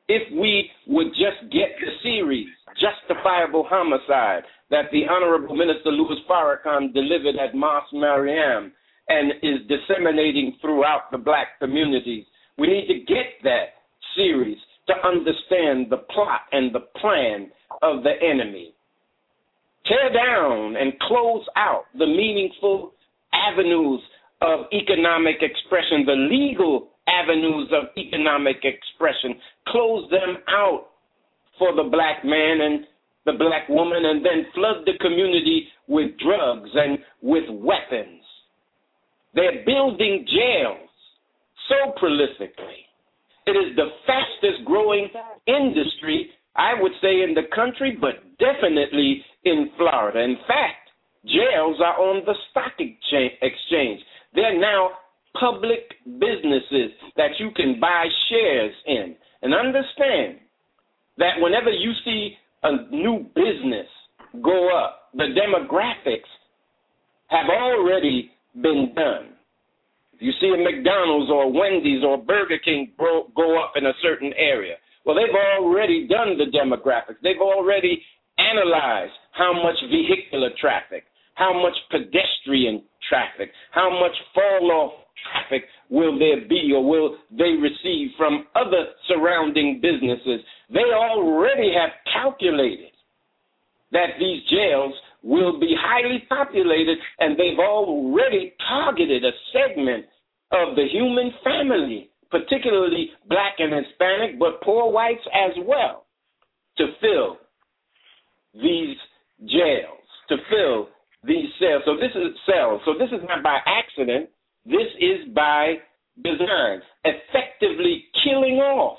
if we would just get the series, Justifiable Homicide, that the Honorable Minister Louis Farrakhan delivered at Mosque Mariam and is disseminating throughout the black communities. We need to get that series to understand the plot and the plan of the enemy. Tear down and close out the meaningful avenues of economic expression, the legal avenues of economic expression. Close them out for the black man and the black woman, and then flood the community with drugs and with weapons. They're building jails so prolifically. It is the fastest growing industry, I would say, in the country, but definitely in Florida. In fact, jails are on the stock exchange. They're now public businesses that you can buy shares in. And understand that whenever you see a new business go up, the demographics have already been done. If you see a McDonald's or Wendy's or Burger King go up in a certain area, well, they've already done the demographics. They've already analyzed how much vehicular traffic, how much pedestrian traffic, how much fall-off traffic will there be or will they receive from other surrounding businesses. They already have calculated that these jails will be highly populated, and they've already targeted a segment of the human family, particularly black and Hispanic, but poor whites as well, to fill these jails, to fill these cells. So this is not by accident. This is by design, effectively killing off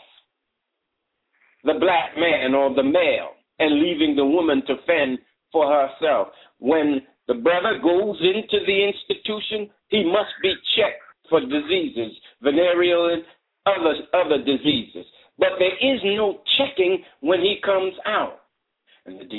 the black man or the male and leaving the woman to fend for herself. When the brother goes into the institution, he must be checked for diseases, venereal and other diseases. But there is no checking when he comes out. And the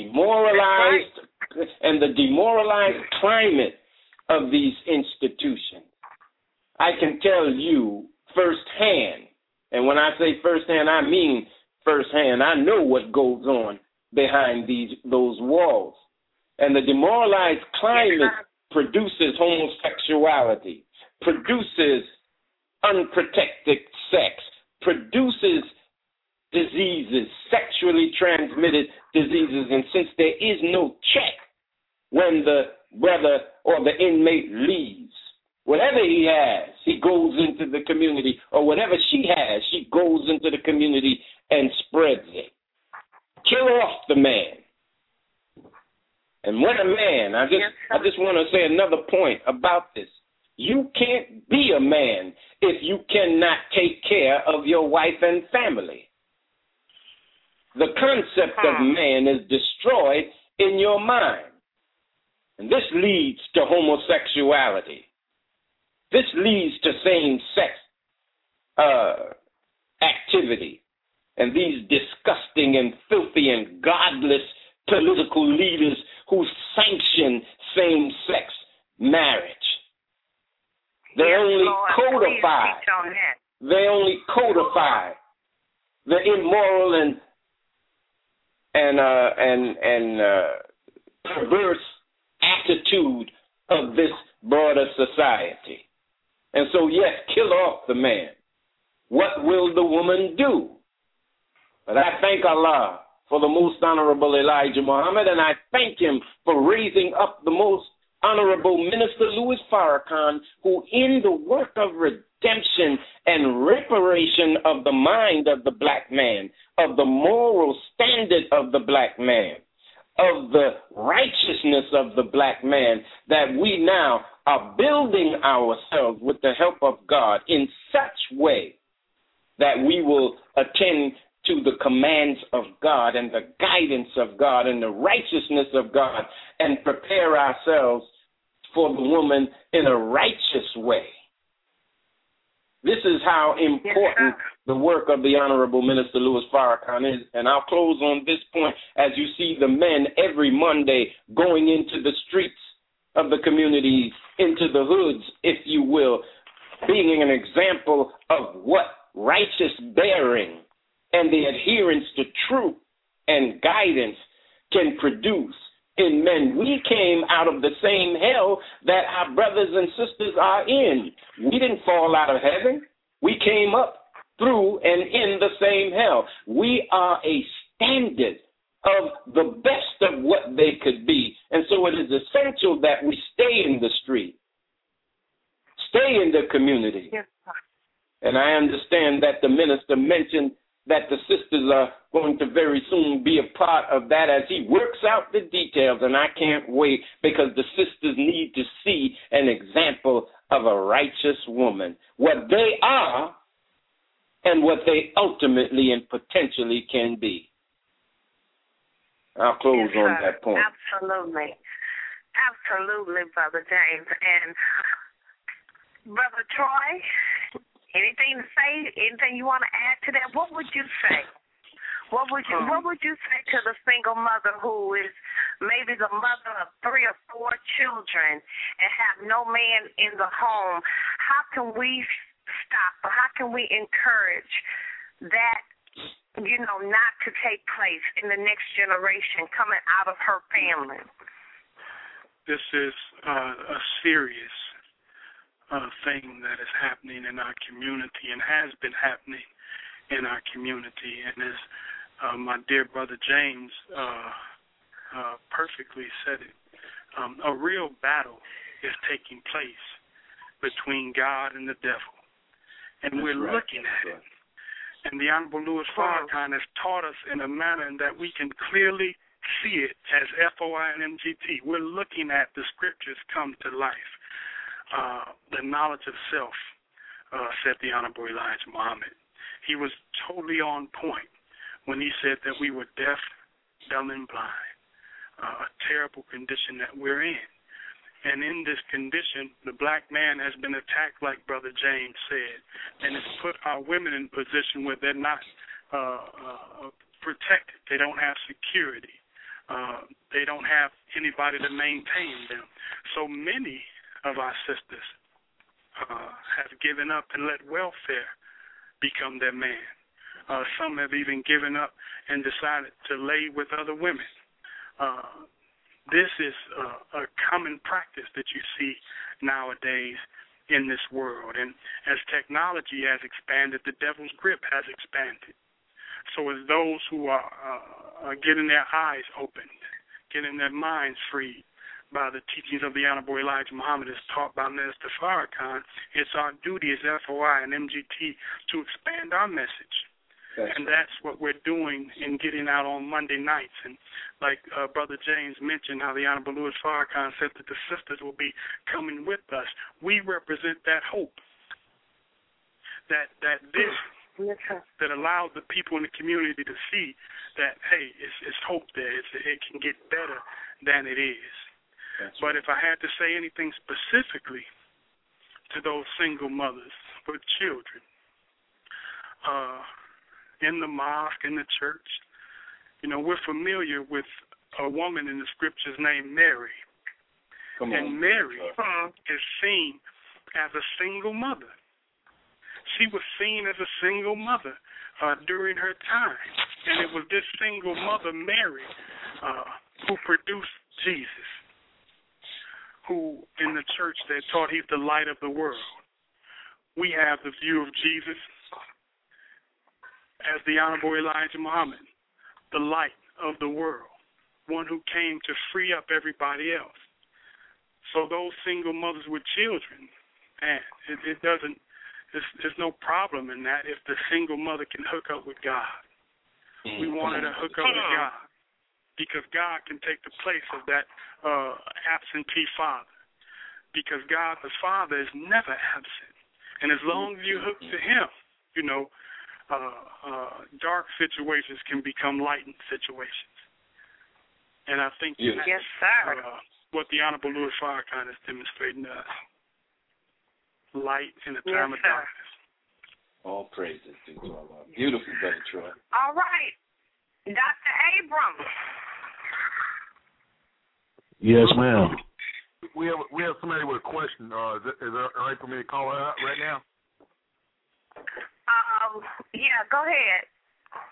demoralized climate of these institutions, I can tell you firsthand, and when I say firsthand, I mean firsthand. I know what goes on behind those walls. And the demoralized climate produces homosexuality, produces unprotected sex, produces diseases, sexually transmitted diseases. And since there is no check when the brother or the inmate leaves, whatever he has, he goes into the community, or whatever she has, she goes into the community and spreads it. Kill off the man. And when a man, I just want to say another point about this. You can't be a man if you cannot take care of your wife and family. The concept of man is destroyed in your mind. And this leads to homosexuality. This leads to same-sex activity. And these disgusting and filthy and godless political leaders who sanction same-sex marriage. They only codify the immoral and perverse attitude of this broader society. And so, yes, kill off the man. What will the woman do? But I thank Allah for the Most Honorable Elijah Muhammad, and I thank him for raising up the Most Honorable Minister Louis Farrakhan, who in the work of redemption and reparation of the mind of the black man, of the moral standard of the black man, of the righteousness of the black man, that we now are building ourselves with the help of God in such way that we will attend to the commands of God and the guidance of God and the righteousness of God, and prepare ourselves for the woman in a righteous way. This is how important the work of the Honorable Minister Louis Farrakhan is. And I'll close on this point. As you see the men every Monday going into the streets of the community, into the hoods, if you will, being an example of what righteous bearing and the adherence to truth and guidance can produce in men. We came out of the same hell that our brothers and sisters are in. We didn't fall out of heaven. We came up through and in the same hell. We are a standard of the best of what they could be. And so it is essential that we stay in the street, stay in the community. Yes. And I understand that the minister mentioned that the sisters are going to very soon be a part of that as he works out the details. And I can't wait, because the sisters need to see an example of a righteous woman, what they are and what they ultimately and potentially can be. I'll close on that point. Absolutely. Absolutely, Brother James. And Brother Troy, anything to say? Anything you want to add to that? What would you say? What would you say to the single mother who is maybe the mother of 3 or 4 children and have no man in the home? How can we stop, or how can we encourage that, not to take place in the next generation coming out of her family? This is a serious thing that is happening in our community and has been happening in our community. And as my dear brother James perfectly said it, a real battle is taking place between God and the devil. And we're looking at it. And the Honorable Louis Farrakhan has taught us in a manner that we can clearly see it as FOI and MGT. We're looking at the scriptures come to life. The knowledge of self, said the Honorable Elijah Muhammad. He was totally on point when he said that we were deaf, dumb, and blind, a terrible condition that we're in. And in this condition, the black man has been attacked, like Brother James said, and it's put our women in a position where they're not protected. They don't have security. They don't have anybody to maintain them. So many of our sisters have given up and let welfare become their man. Some have even given up and decided to lay with other women. This is a common practice that you see nowadays in this world. And as technology has expanded, the devil's grip has expanded. So as those who are getting their eyes opened, getting their minds freed by the teachings of the Honorable Elijah Muhammad as taught by Minister Farrakhan, it's our duty as FOI and MGT to expand our message. And that's what we're doing in getting out on Monday nights. And like Brother James mentioned, how the Honorable Louis Farrakhan said that the sisters will be coming with us. We represent that hope, that that allows the people in the community to see that, hey, it's hope there. It can get better than it is. But if I had to say anything specifically to those single mothers with children, in the mosque, in the church, we're familiar with a woman in the scriptures named Mary. And Mary is seen as a single mother. She was seen as a single mother during her time. And it was this single mother, Mary, who produced Jesus, who in the church they taught he's the light of the world. We have the view of Jesus as the Honorable Elijah Muhammad, the light of the world, one who came to free up everybody else. So those single mothers with children, man, there's no problem in that if the single mother can hook up with God. We want her to hook up with God because God can take the place of that absentee father, because God the Father is never absent. And as long as you hook to him, dark situations can become lightened situations. And I think that's what the Honorable Louis Farrakhan is demonstrating to us. Light in a time of darkness. All praises to Allah. Beautiful, Brother Troy. All right. Dr. Abram. Yes, ma'am. We have somebody with a question. Is it all right for me to call her out right now? Yeah, go ahead.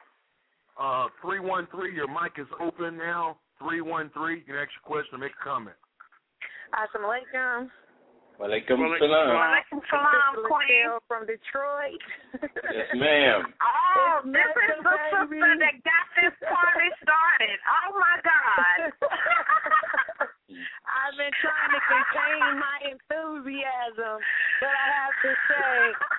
313, your mic is open now. 313, you can ask your question or make a comment. Assalamu alaikum. Walaikum salam. Walaikum salam, Queen. From Detroit. Yes, ma'am. Oh, this is the sister that got this party started. Oh, my God. I've been trying to contain my enthusiasm, but I have to say,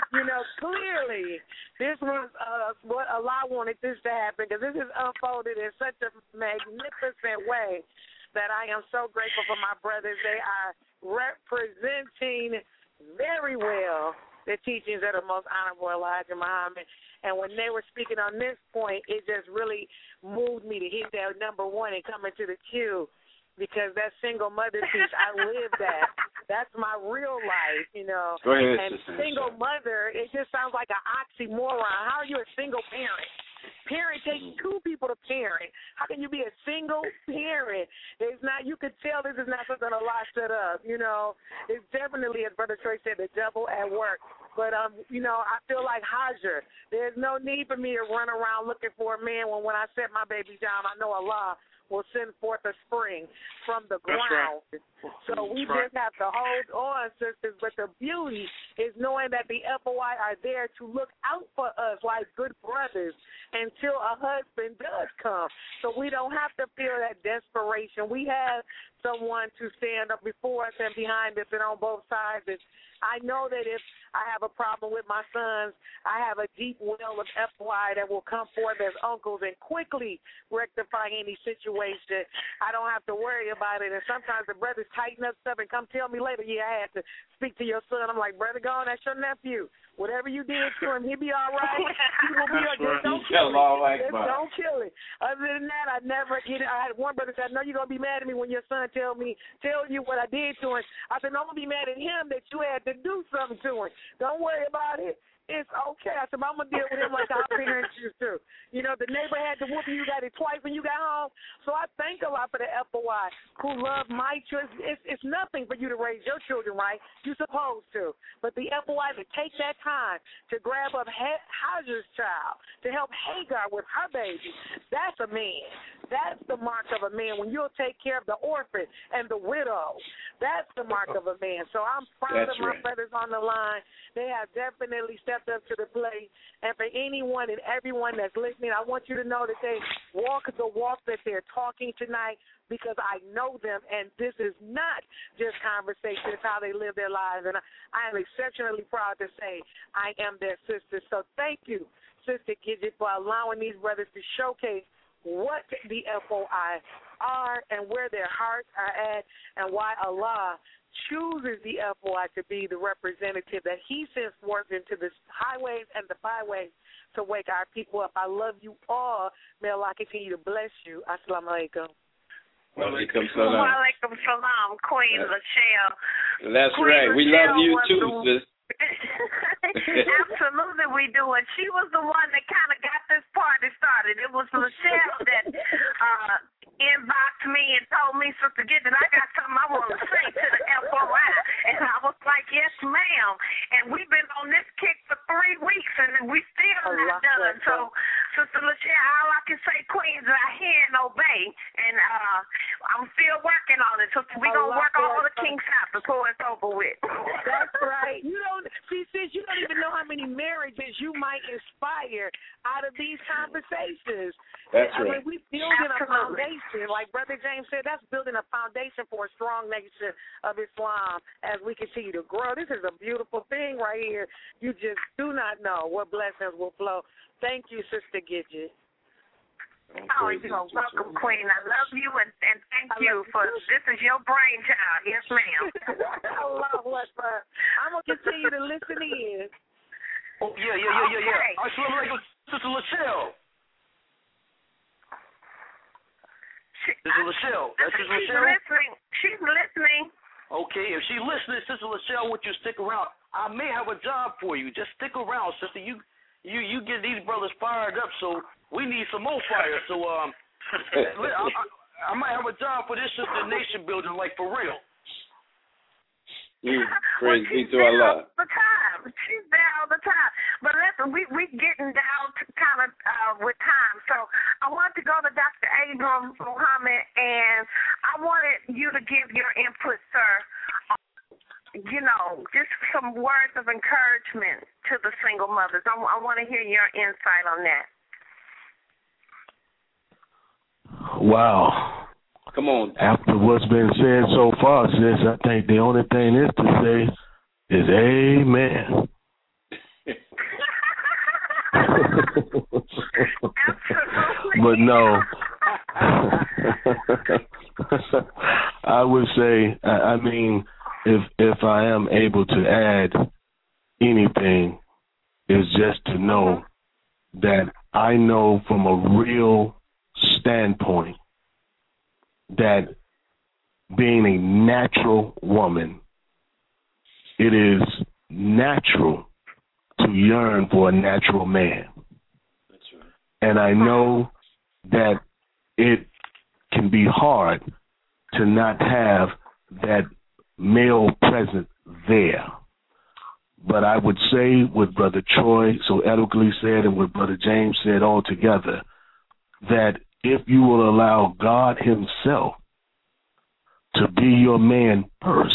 clearly this was what Allah wanted this to happen, because this is unfolded in such a magnificent way that I am so grateful for my brothers. They are representing very well the teachings of the Most Honorable Elijah Muhammad. And when they were speaking on this point, it just really moved me to hit that number one and come into the queue, because that single mother piece, I live that. That's my real life, Go ahead, and single mother, it just sounds like an oxymoron. How are you a single parent? Parent takes two people to parent. How can you be a single parent? It's not. You could tell this is not something Allah set up. It's definitely, as Brother Troy said, the devil at work. But I feel like Hajar. There's no need for me to run around looking for a man when I set my baby down, I know Allah will send forth a spring from the ground. Right. So we just have to hold on, sisters. But the beauty is knowing that the FOI are there to look out for us like good brothers until a husband does come. So we don't have to feel that desperation. We have someone to stand up before us and behind us and on both sides. And I know that if I have a problem with my sons, I have a deep well of FY that will come forth as uncles and quickly rectify any situation. I don't have to worry about it. And sometimes the brothers tighten up stuff and come tell me later, yeah, I had to speak to your son. I'm like, brother, go on, that's your nephew. Whatever you did to him, he'll be all right. He will be all right. Don't kill him. Don't kill him. Other than that, I never get it. I had one brother say, I know you're going to be mad at me when your son tell you what I did to him. I said, no, I'm going to be mad at him that you had to do something to him. Don't worry about it. It's okay. I said, I'm going to deal with him like our parents used to. The neighbor had to whoop you. You got it twice when you got home. So I thank a lot for the FOI who love my children. It's nothing for you to raise your children right. You're supposed to. But the FOI to take that time to grab up Hajar's child, to help Hagar with her baby, that's a man. That's the mark of a man. When you'll take care of the orphan and the widow, that's the mark of a man. So I'm proud of my brothers on the line. They have definitely stepped up to the plate. And for anyone and everyone that's listening, I want you to know that they walk the walk that they're talking tonight, because I know them, and this is not just conversation. It's how they live their lives. And I am exceptionally proud to say I am their sister. So thank you, Sister Gidget, for allowing these brothers to showcase what the FOI are and where their hearts are at, and why Allah chooses the FOI to be the representative that he sends forth into the highways and the byways to wake our people up. I love you all. May Allah continue to bless you. Assalamu alaikum. Walaikum salam. Walaikum salam, Queen Lachelle. That's Queen right. We Lachelle love you too, sis. Absolutely, we do. And she was the one that kind of got this party started. It was Lachelle that inboxed me and told me, Sister Gidget, I got something I want to say to the FOI. And I was like, yes, ma'am. And we've been on this kick for 3 weeks, and we still not done. So, Sister Lachelle, all I can say, Queens, I hear and obey. And I'm still working on it. So we're going to work all the kinks out before it's over with. That's right. Sis, you don't even know how many marriages you might inspire out of these conversations. That's right. I mean, we're building a foundation. Like Brother James said, that's building a foundation for a strong nation of Islam as we continue to grow. This is a beautiful thing right here. You just do not know what blessings will flow. Thank you, Sister Gidget. Oh, you're welcome, Queen. I love you, and thank you for this is your brainchild. Yes, ma'am. Allahu Akbar. I'm going to continue to listen in. Oh, yeah. Assalamu alaikum, Sister Lachelle. Sister Lachelle. That's Sister Lachelle? She's listening. Okay, if she's listening, Sister Lachelle, would you stick around? I may have a job for you. Just stick around, sister. You get these brothers fired up, so we need some more fire. So I might have a job for this sister nation building, like for real. Praise be to Allah. She's there all the time. But listen, we getting down kind of with time. So I wanted to go to Dr. Abram Muhammad, and I wanted you to give your input, sir. Just some words of encouragement to the single mothers. I want to hear your insight on that. Wow. Come on. After what's been said so far, sis, I think the only thing is to say is amen. But no, I would say, I mean, if I am able to add anything, is just to know that I know from a real standpoint that being a natural woman, it is natural to yearn for a natural man. That's right. And I know that it can be hard to not have that male present there. But I would say what Brother Troy so eloquently said and what Brother James said all together, that if you will allow God himself to be your man first,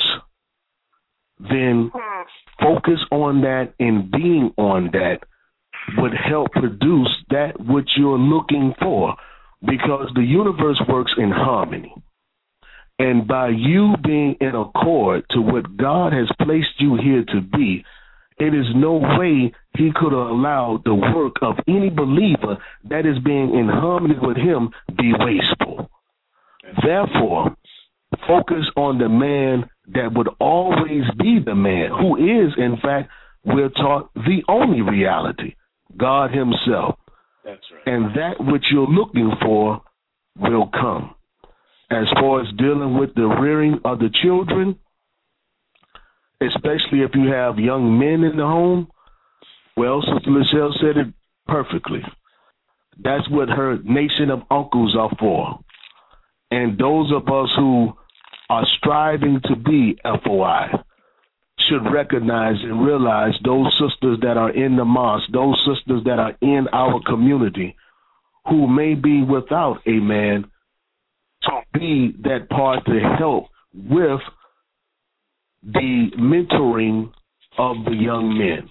then focus on that, and being on that would help produce that which you're looking for, because the universe works in harmony. And by you being in accord to what God has placed you here to be, it is no way he could have allowed the work of any believer that is being in harmony with him be wasteful. Therefore, focus on the man that would always be the man, who is, in fact, we're taught, the only reality, God himself. That's right. And that which you're looking for will come. As far as dealing with the rearing of the children, especially if you have young men in the home, well, Sister Michelle said it perfectly. That's what her nation of uncles are for. And those of us who are striving to be FOI should recognize and realize those sisters that are in the mosque, those sisters that are in our community who may be without a man, to be that part to help with the mentoring of the young men.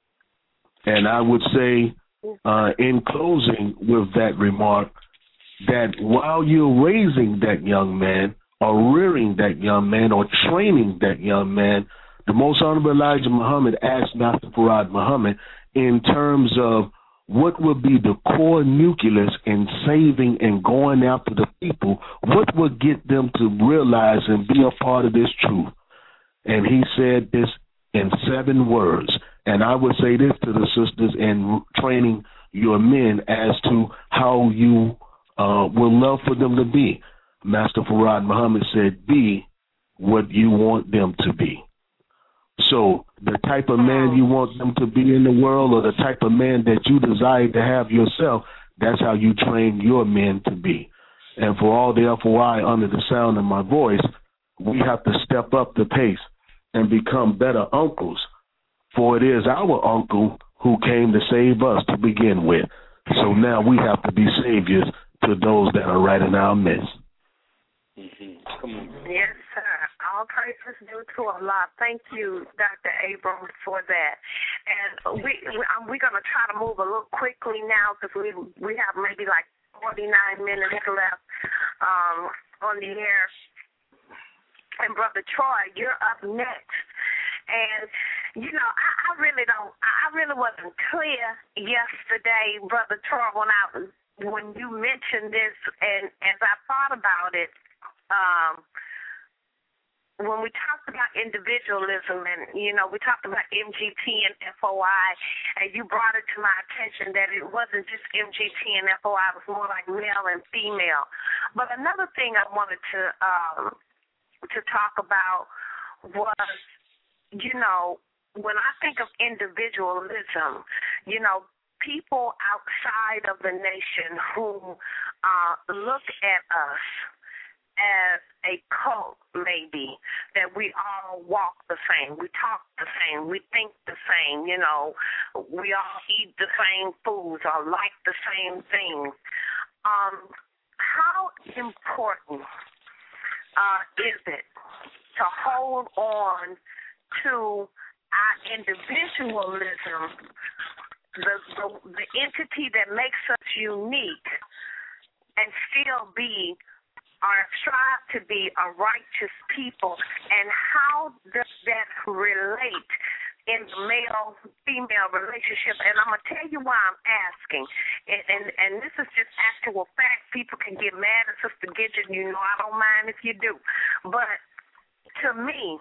And I would say, in closing with that remark, that while you're raising that young man, or rearing that young man, or training that young man, the Most Honorable Elijah Muhammad asked Master Farad Muhammad in terms of what would be the core nucleus in saving and going after the people, what would get them to realize and be a part of this truth. And he said this in 7 words. And I would say this to the sisters in training your men as to how you would love for them to be. Master Farad Muhammad said, be what you want them to be. So the type of man you want them to be in the world, or the type of man that you desire to have yourself, that's how you train your men to be. And for all the FOI under the sound of my voice, we have to step up the pace and become better uncles, for it is our uncle who came to save us to begin with. So now we have to be saviors to those that are right in our midst. Come on. Yes, sir. All praises due to Allah. Thank you, Dr. Abrams, for that. And we're going to try to move a little quickly now, because we have maybe like 49 minutes left on the air. And Brother Troy, you're up next. And I really wasn't clear yesterday, Brother Troy, when you mentioned this, and as I thought about it, when we talked about individualism and, we talked about MGT and FOI, and you brought it to my attention that it wasn't just MGT and FOI, it was more like male and female. But another thing I wanted to talk about was, when I think of individualism, people outside of the nation who look at us as a cult, maybe, that we all walk the same, we talk the same, we think the same, you know, we all eat the same foods or like the same things. How important is it to hold on to our individualism, the entity that makes us unique, and still be or strive to be a righteous people? And how does that relate in the male-female relationship? And I'm going to tell you why I'm asking. And this is just actual fact. People can get mad at Sister Gidget. You know I don't mind if you do. But to me,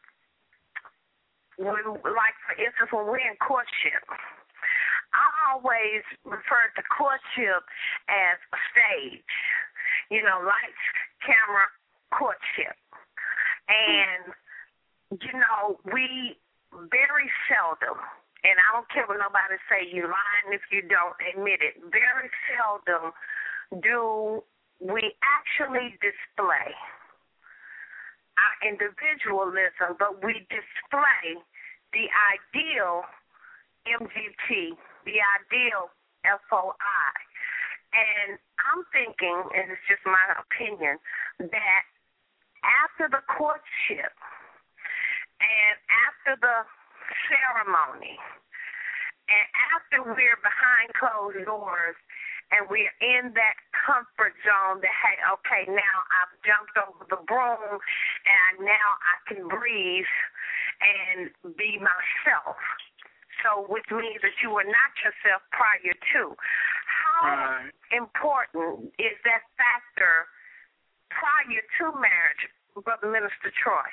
like, for instance, when we're in courtship, I always refer to courtship as a stage. You know, lights, camera, courtship. And, you know, we very seldom, and I don't care what nobody say, you're lying if you don't admit it, very seldom do we actually display our individualism, but we display the ideal MGT, the ideal FOI. And I'm thinking, and it's just my opinion, that after the courtship and after the ceremony and after we're behind closed doors and we're in that comfort zone that, hey, okay, now I've jumped over the broom and now I can breathe and be myself. So which means that you were not yourself prior to. How important is that factor prior to marriage, Brother Minister Troy?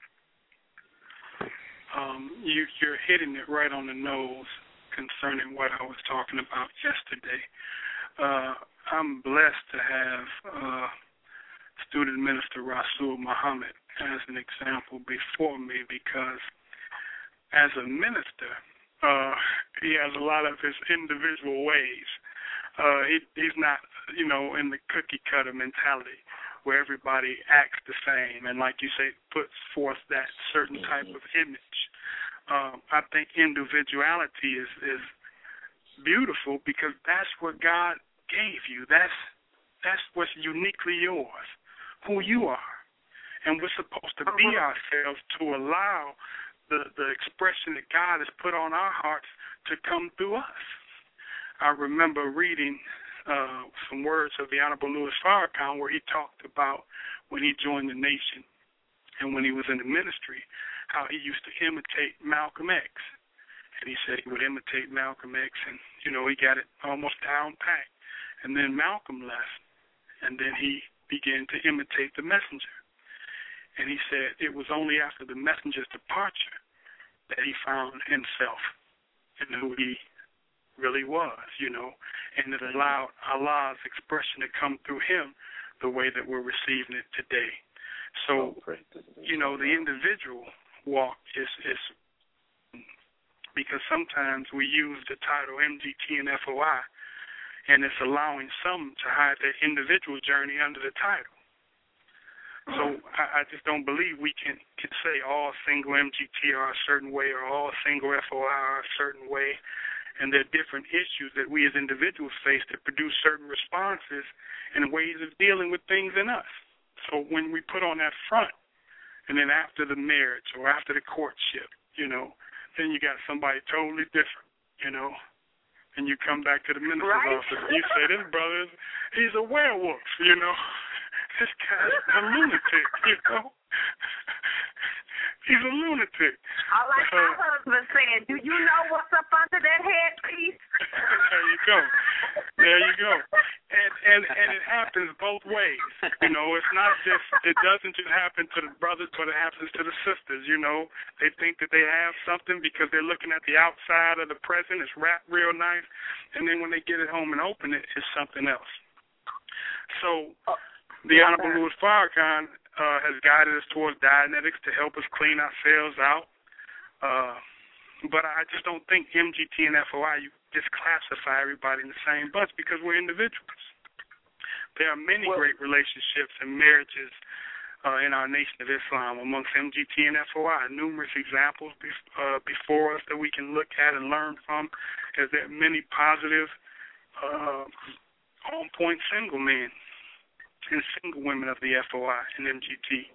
You're hitting it right on the nose concerning what I was talking about yesterday. I'm blessed to have student minister Rasul Muhammad as an example before me, because as a minister, he has a lot of his individual ways. He's not, you know, in the cookie cutter mentality where everybody acts the same and, like you say, puts forth that certain type of image. I think individuality is beautiful because that's what God gave you. That's what's uniquely yours, who you are. And we're supposed to be ourselves to allow the expression that God has put on our hearts to come through us. I remember reading some words of the Honorable Louis Farrakhan where he talked about when he joined the nation and when he was in the ministry, how he used to imitate Malcolm X. And he said he would imitate Malcolm X, and, you know, he got it almost down pat. And then Malcolm left, and then he began to imitate the messenger. And he said it was only after the messenger's departure that he found himself and who he really was, you know, and it allowed Allah's expression to come through him the way that we're receiving it today. So, you know, the individual walk is because sometimes we use the title MGT and FOI, and it's allowing some to hide their individual journey under the title. So I just don't believe we can say all single MGT are a certain way or all single FOI are a certain way. And there are different issues that we as individuals face that produce certain responses and ways of dealing with things in us. So when we put on that front, and then after the marriage or after the courtship, you know, then you got somebody totally different, you know, and you come back to the minister's office and you say, this brother, he's a werewolf, you know. This guy's a lunatic, you know. He's a lunatic. I like my husband saying, do you know what's up under that headpiece? There you go. There you go. And it happens both ways. You know, it's not just, it doesn't just happen to the brothers, but it happens to the sisters, you know. They think that they have something because they're looking at the outside of the present. It's wrapped real nice. And then when they get it home and open it, it's something else. So the Honorable Louis Farrakhan has guided us towards Dianetics to help us clean ourselves out. But I just don't think MGT and FOI, you just classify everybody in the same bus because we're individuals. There are many great relationships and marriages in our Nation of Islam amongst MGT and FOI. Numerous examples before us that we can look at and learn from, as there are many positive, on-point single men and single women of the FOI and MGT.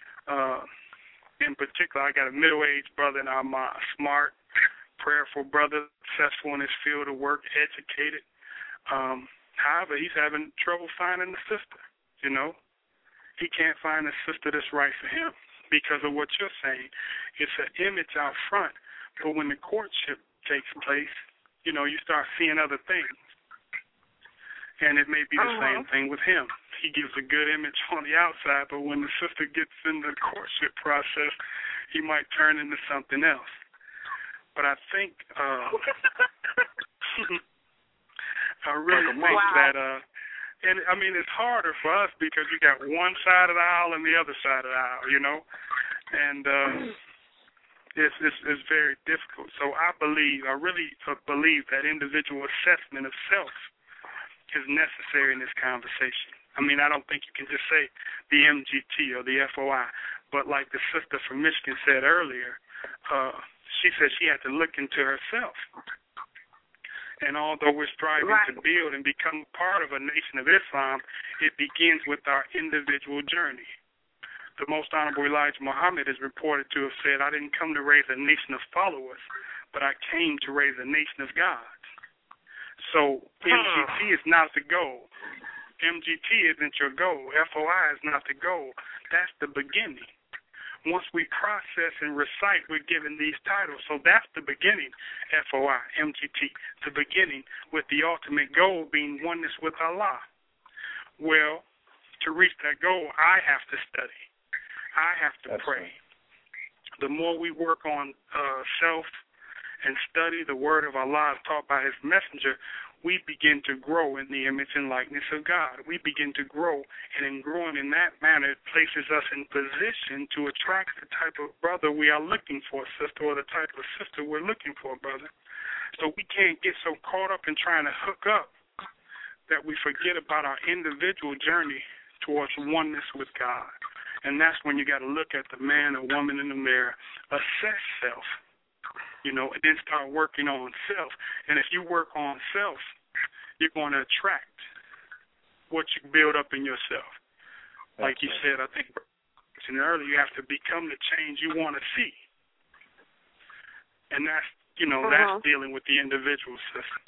In particular, I got a middle-aged brother in Armand, a smart, prayerful brother, successful in his field of work, educated. However, he's having trouble finding a sister, you know. He can't find a sister that's right for him because of what you're saying. It's an image out front, but when the courtship takes place, you know, you start seeing other things. And it may be the same thing with him. He gives a good image on the outside, but when the sister gets in the courtship process, he might turn into something else. But I think, I really think that, and I mean, it's harder for us because you got one side of the aisle and the other side of the aisle, you know, and it's very difficult. So I really believe that individual assessment of self is necessary in this conversation. I mean, I don't think you can just say the MGT or the FOI, but like the sister from Michigan said earlier, she said she had to look into herself. And although we're striving to build and become part of a Nation of Islam, it begins with our individual journey. The Most Honorable Elijah Muhammad is reported to have said, I didn't come to raise a nation of followers, but I came to raise a nation of gods. So MGT is not the goal. MGT isn't your goal. FOI is not the goal. That's the beginning. Once we process and recite, we're given these titles. So that's the beginning, FOI, MGT, the beginning, with the ultimate goal being oneness with Allah. Well, to reach that goal, I have to study. I have to pray. The more we work on self and study the word of Allah as taught by his messenger, we begin to grow in the image and likeness of God. We begin to grow, and in growing in that manner, it places us in position to attract the type of brother we are looking for, sister, or the type of sister we're looking for, brother. So we can't get so caught up in trying to hook up that we forget about our individual journey towards oneness with God. And that's when you got to look at the man or woman in the mirror, assess self, you know, and then start working on self. And if you work on self, you're going to attract what you build up in yourself. Like you said, I think earlier, you have to become the change you want to see. And that's, you know, that's dealing with the individual system.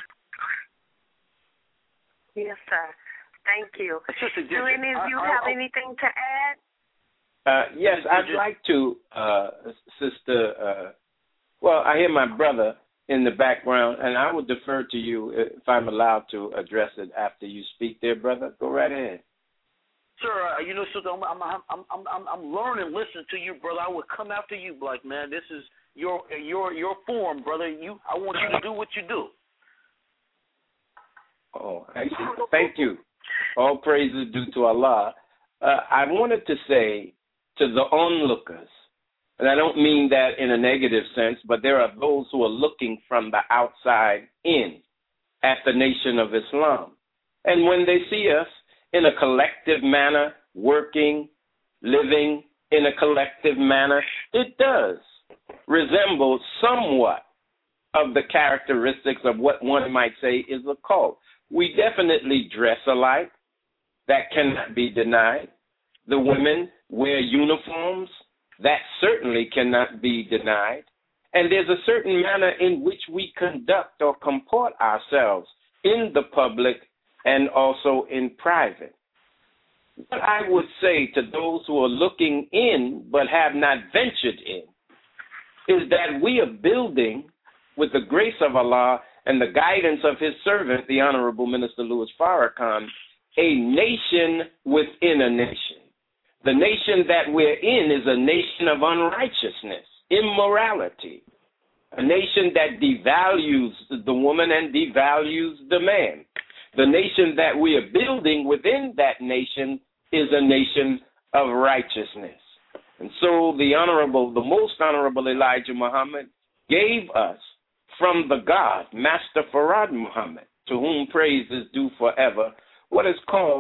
Yes, sir. Thank you. Do any of you have anything to add? Yes, I'd like to, Sister. Well, I hear my brother in the background, and I will defer to you if I'm allowed to address it after you speak there, brother. Go right ahead. Sir, you know, sister, I'm learning, listening to you, brother. I would come after you, like, man, this is your form, brother. I want you to do what you do. Oh, actually, thank you. All praise is due to Allah. I wanted to say to the onlookers, and I don't mean that in a negative sense, but there are those who are looking from the outside in at the Nation of Islam. And when they see us in a collective manner, working, living in a collective manner, it does resemble somewhat of the characteristics of what one might say is a cult. We definitely dress alike. That cannot be denied. The women wear uniforms. That certainly cannot be denied. And there's a certain manner in which we conduct or comport ourselves in the public and also in private. What I would say to those who are looking in but have not ventured in is that we are building, with the grace of Allah and the guidance of his servant, the Honorable Minister Louis Farrakhan, a nation within a nation. The nation that we're in is a nation of unrighteousness, immorality, a nation that devalues the woman and devalues the man. The nation that we are building within that nation is a nation of righteousness. And so the most honorable Elijah Muhammad gave us from the God, Master Farad Muhammad, to whom praise is due forever, what is called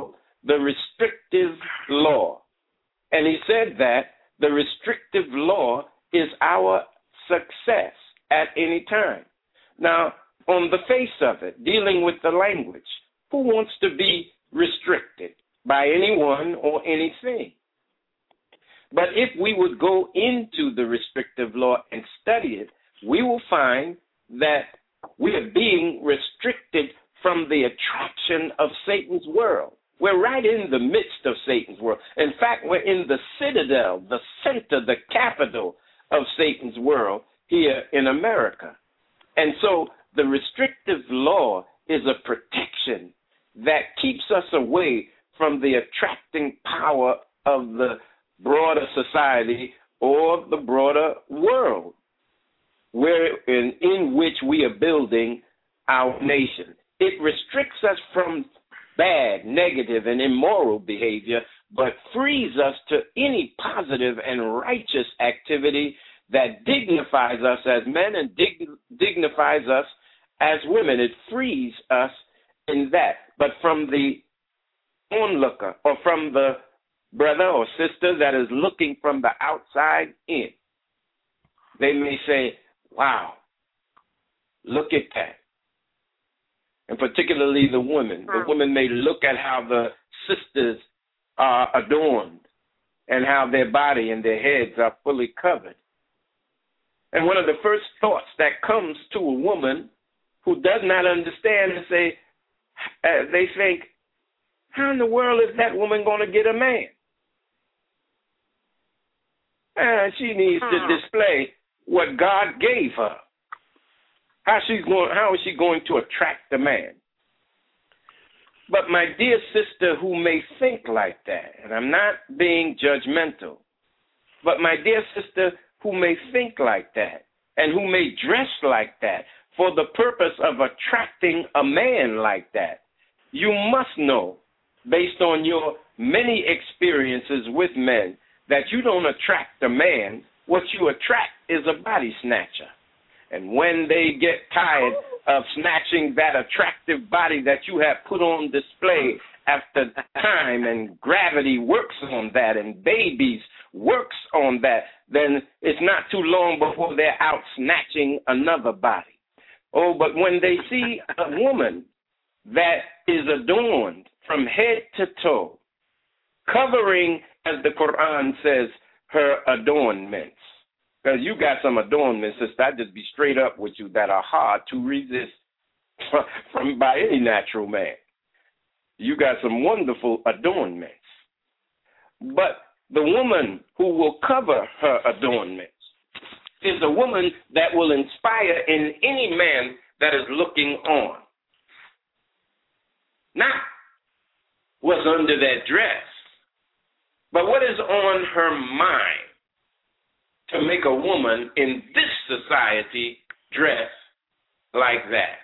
the restrictive law. And he said that the restrictive law is our success at any time. Now, on the face of it, dealing with the language, who wants to be restricted by anyone or anything? But if we would go into the restrictive law and study it, we will find that we are being restricted from the attraction of Satan's world. We're right in the midst of Satan's world. In fact, we're in the citadel, the center, the capital of Satan's world here in America. And so the restrictive law is a protection that keeps us away from the attracting power of the broader society or the broader world in which we are building our nation. It restricts us from bad, negative, and immoral behavior, but frees us to any positive and righteous activity that dignifies us as men and dignifies us as women. It frees us in that. But from the onlooker or from the brother or sister that is looking from the outside in, they may say, wow, look at that. And particularly the women. The women may look at how the sisters are adorned and how their body and their heads are fully covered. And one of the first thoughts that comes to a woman who does not understand and say, they think, how in the world is that woman going to get a man? She needs to display what God gave her. How is she going to attract the man? But my dear sister who may think like that, and I'm not being judgmental, but my dear sister who may think like that and who may dress like that for the purpose of attracting a man like that, you must know, based on your many experiences with men, that you don't attract a man. What you attract is a body snatcher. And when they get tired of snatching that attractive body that you have put on display after time and gravity works on that and babies works on that, then it's not too long before they're out snatching another body. Oh, but when they see a woman that is adorned from head to toe, covering, as the Quran says, her adornments. Because you got some adornments, sister, I just be straight up with you, that are hard to resist from by any natural man. You got some wonderful adornments. But the woman who will cover her adornments is a woman that will inspire in any man that is looking on. Not what's under that dress, but what is on her mind to make a woman in this society dress like that.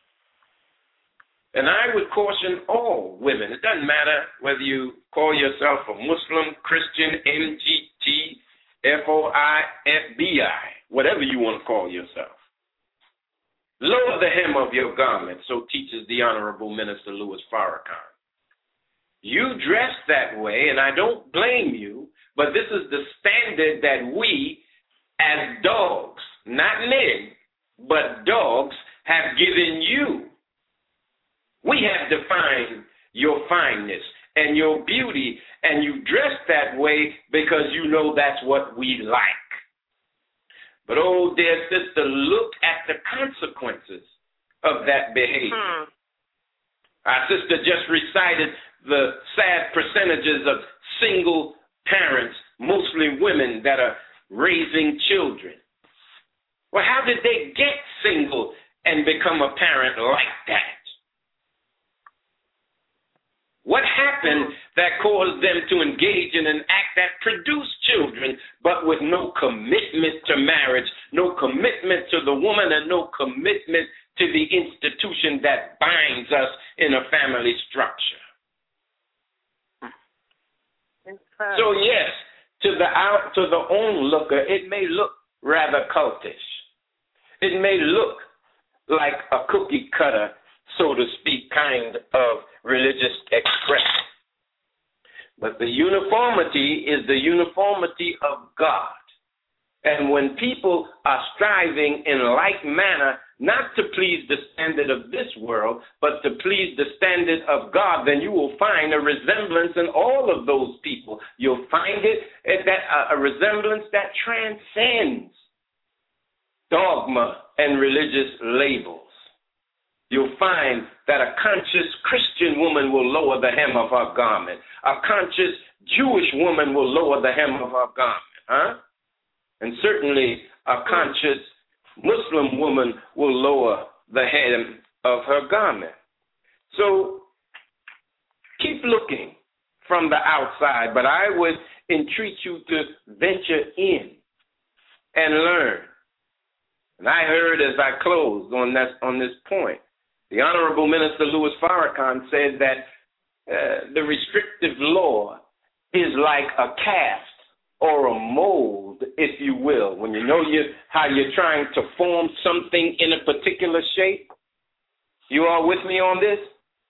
And I would caution all women, it doesn't matter whether you call yourself a Muslim, Christian, MGT, FOI, FBI, whatever you want to call yourself. Lower the hem of your garment, so teaches the Honorable Minister Louis Farrakhan. You dress that way, and I don't blame you, but this is the standard that we, as dogs, not men, but dogs, have given you. We have defined your fineness and your beauty, and you dress that way because you know that's what we like. But, oh, dear sister, look at the consequences of that behavior. Our sister just recited the sad percentages of single parents, mostly women, that are raising children. Well, how did they get single and become a parent like that? What happened that caused them to engage in an act that produced children, but with no commitment to marriage, no commitment to the woman, and no commitment to the institution that binds us in a family structure? So yes, to the onlooker, it may look rather cultish. It may look like a cookie cutter, so to speak, kind of religious expression. But the uniformity is the uniformity of God. And when people are striving in like manner, not to please the standard of this world, but to please the standard of God, then you will find a resemblance in all of those people. You'll find a resemblance that transcends dogma and religious labels. You'll find that a conscious Christian woman will lower the hem of her garment. A conscious Jewish woman will lower the hem of her garment, And certainly a conscious Muslim woman will lower the hem of her garment. So keep looking from the outside, but I would entreat you to venture in and learn. And I heard as I closed on this point, the Honorable Minister Louis Farrakhan said that the restrictive law is like a cast or a mold, if you will. When you know how you're trying to form something in a particular shape. You all with me on this?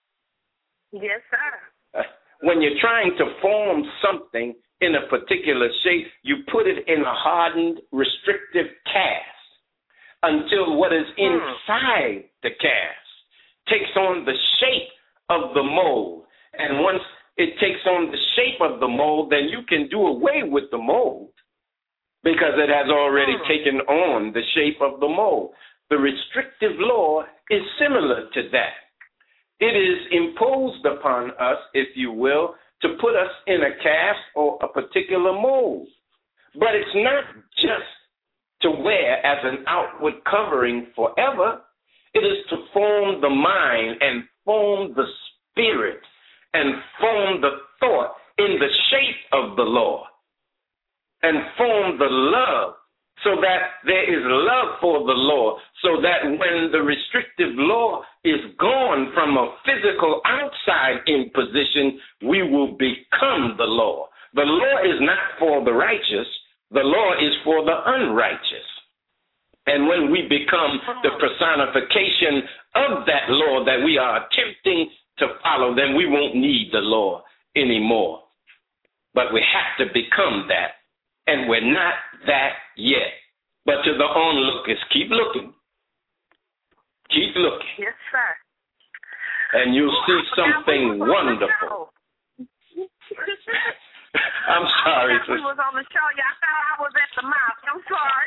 Yes, sir. When you're trying to form something in a particular shape, you put it in a hardened, restrictive cast until what is inside the cast takes on the shape of the mold. And once it takes on the shape of the mold, then you can do away with the mold because it has already taken on the shape of the mold. The restrictive law is similar to that. It is imposed upon us, if you will, to put us in a cast or a particular mold. But it's not just to wear as an outward covering forever. It is to form the mind and form the spirit and form the thought in the shape of the law and form the love so that there is love for the law, so that when the restrictive law is gone from a physical outside imposition, we will become the law. The law is not for the righteous. The law is for the unrighteous. And when we become the personification of that law that we are attempting to follow, then we won't need the law anymore. But we have to become that, and we're not that yet. But to the onlookers, keep looking. Keep looking. Yes, sir. And you'll see something wonderful. I'm sorry. We was on the show. Y'all thought I was at the mouth. I'm sorry.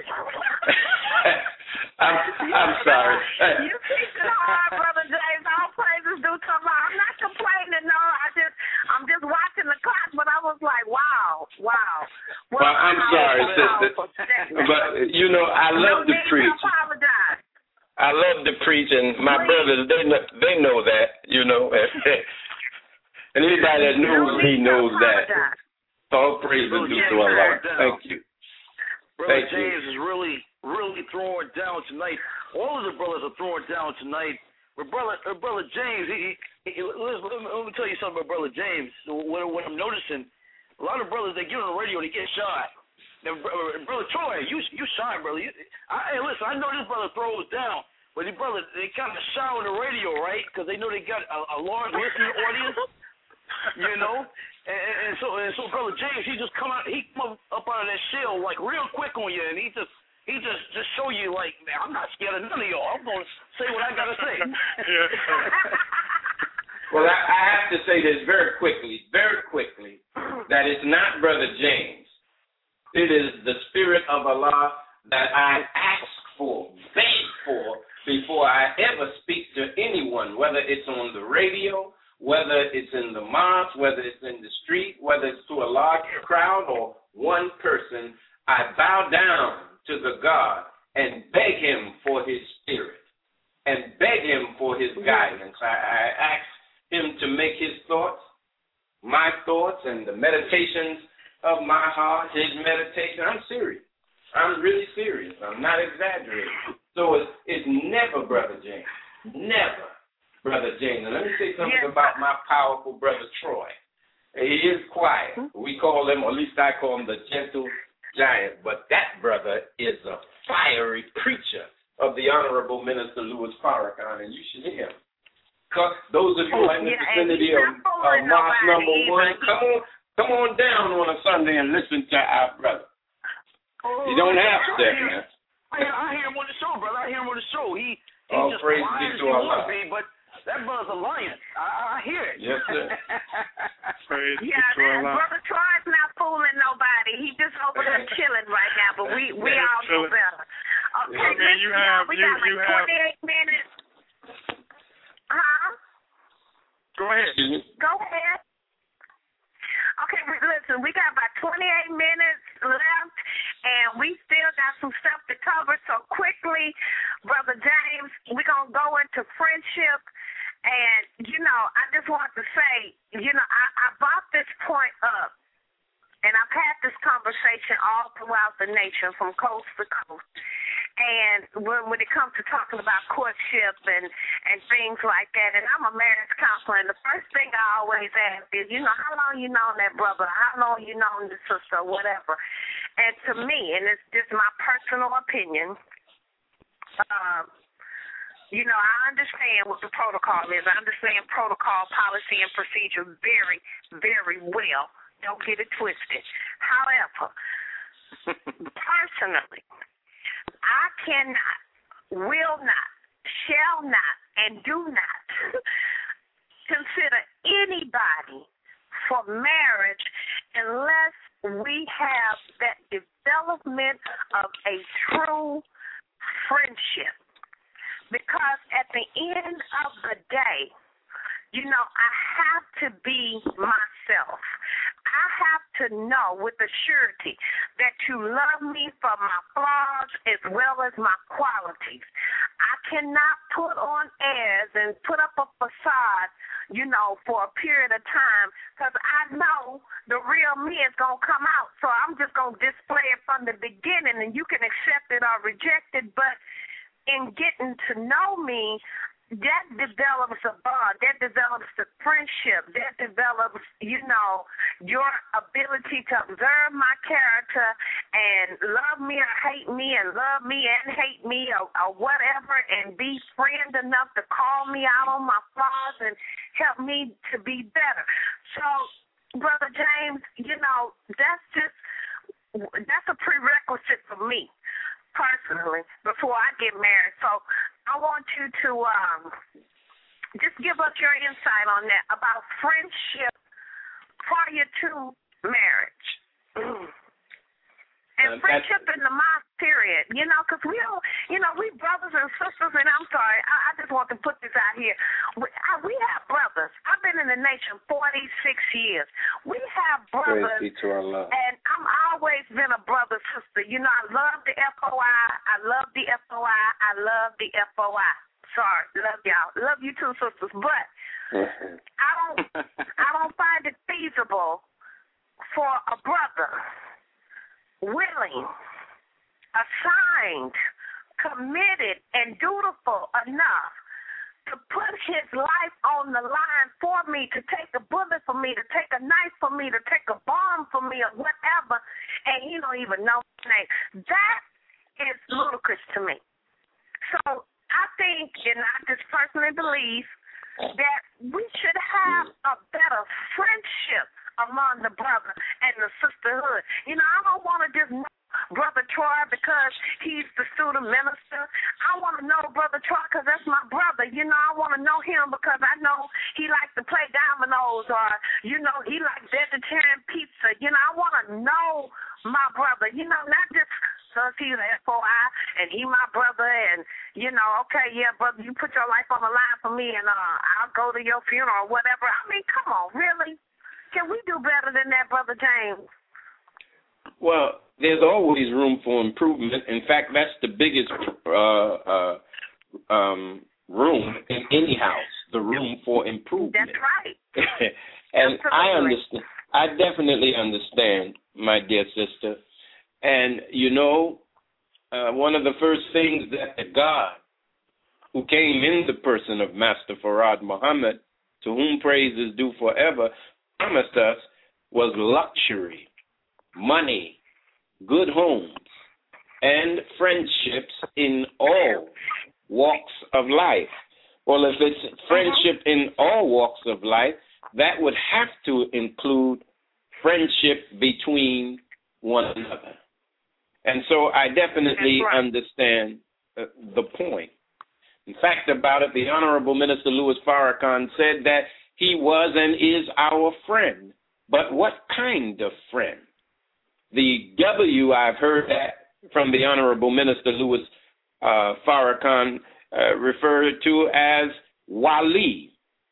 I'm sorry. You keep it hard, Brother James. All praises do come out. I'm not complaining, no. I'm just watching the clock, but I was like, wow. Well, I'm sorry, sister. But, you know, I love to preach. Apologize. I love to preach, and my brothers, they know that, you know. And anybody that knows me knows that. All praise is due to Allah. Thank you. Brother James is really throwing down tonight. All of the brothers are throwing down tonight. But brother James, let me tell you something about Brother James. What I'm noticing, a lot of brothers, they get on the radio, they get shy. Now, Brother Troy, you shy, brother. Hey, listen, I know this brother throws down, but they kind of shy on the radio, right? Because they know they got a large listening audience, you know. And so Brother James, he come up out of that shell like real quick on you, and he just show you like, man, I'm not scared of none of y'all. I'm gonna say what I gotta say. Well, I have to say this very quickly, that it's not Brother James. It is the Spirit of Allah that I ask for, beg for, before I ever speak to anyone, whether it's on the radio, whether it's in the mosque, whether it's in the street, whether it's to a large crowd or one person. I bow down to the God and beg him for his spirit and beg him for his guidance. I ask him to make his thoughts, my thoughts, and the meditations of my heart, his meditation. I'm serious. I'm really serious. I'm not exaggerating. So it's never Brother James. Never Brother James. And let me say something about my powerful brother Troy. He is quiet. We call him, or at least I call him, the gentle giant. But that brother is a fiery preacher of the Honorable Minister Louis Farrakhan, and you should hear him. Those of you in the vicinity of Mosque number 1, Come on down on a Sunday and listen to our brother. You don't have to. I hear him on the show, brother. I hear him on the show. He's just praise quiet as he want to be, but that brother's a lion. I hear it. Yes, sir. Praise Brother Troy's not fooling nobody. He just over there chilling right now, but we all know better. Okay, we got like 28 minutes. Huh? Go ahead. Go ahead. Okay, listen, we got about 28 minutes left, and we still got some stuff to cover. So quickly, Brother James, we're going to go into friendship. And, I just want to say, I brought this point up, and I've had this conversation all throughout the nation from coast to coast. And when it comes to talking about courtship and things like that, and I'm a marriage counselor, and the first thing I always ask is, how long you known that brother? How long you known the sister, whatever? And to me, and it's just my personal opinion, I understand what the protocol is. I understand protocol, policy, and procedure very, very well. Don't get it twisted. However, personally, I cannot, will not, shall not, and do not consider anybody for marriage unless we have that development of a true friendship. Because at the end of the day, I have to be myself. I have to know with a surety that you love me for my flaws as well as my qualities. I cannot put on airs and put up a facade, for a period of time, because I know the real me is going to come out. So I'm just going to display it from the beginning, and you can accept it or reject it. But in getting to know me, that develops a bond, that develops a friendship, that develops, your ability to observe my character and love me or hate me and love me and hate me or whatever, and be friend enough to call me out on my flaws and help me to be better. So, Brother James, that's a prerequisite for me personally before I get married. So I want you to just give us your insight on that about friendship prior to marriage. And friendship in the mosque, period. Because we don't, we brothers and sisters, and I'm sorry, I just want to put this out here. We have brothers. I've been in the nation 46 years. We have brothers, and I'm always been a brother, sister. I love the FOI. I love the FOI. I love the FOI. Sorry, love y'all. Love you too, sisters. But I don't find it feasible for a brother willing, assigned, committed, and dutiful enough to put his life on the line for me, to take a bullet for me, to take a knife for me, to take a bomb for me, or whatever, and he don't even know his name. That is ludicrous to me. So I think, and I just personally believe, that we should have a better friendship among the brother and the sisterhood. I don't want to just know Brother Troy because he's the student minister. I want to know Brother Troy because that's my brother. I want to know him because I know he likes to play dominoes, or, he likes vegetarian pizza. I want to know my brother, not just because he's an FOI and he my brother, and, okay, yeah, brother, you put your life on the line for me, and I'll go to your funeral or whatever. I mean, come on, really? Can we do better than that, Brother James? Well, there's always room for improvement. In fact, that's the biggest room in any house, the room for improvement. That's right. And absolutely. I definitely understand, my dear sister. And, one of the first things that the God who came in the person of Master Farad Muhammad, to whom praise is due forever, promised us was luxury, money, good homes, and friendships in all walks of life. Well, if it's friendship in all walks of life, that would have to include friendship between one another. And so I definitely understand the point. In fact, about it, the Honorable Minister Louis Farrakhan said that he was and is our friend. But what kind of friend? The W, I've heard that from the Honorable Minister Louis Farrakhan referred to as Wali,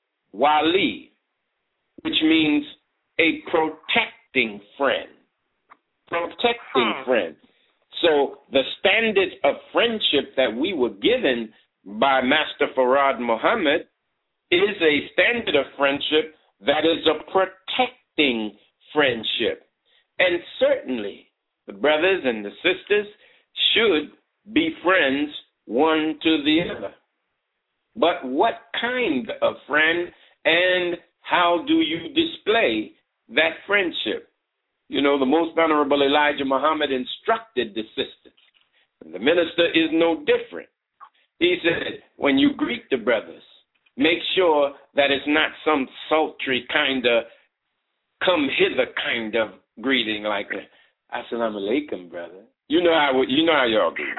which means a protecting friend. Friend. So the standard of friendship that we were given by Master Farad Muhammad is a standard of friendship that is a protecting friendship. And certainly the brothers and the sisters should be friends one to the other. But what kind of friend and how do you display that friendship? You know, the Most Honorable Elijah Muhammad instructed the sisters. And the minister is no different. He said, when you greet the brothers, make sure that it's not some sultry kind of come hither kind of greeting like Assalamu alaikum, brother. You know how y'all do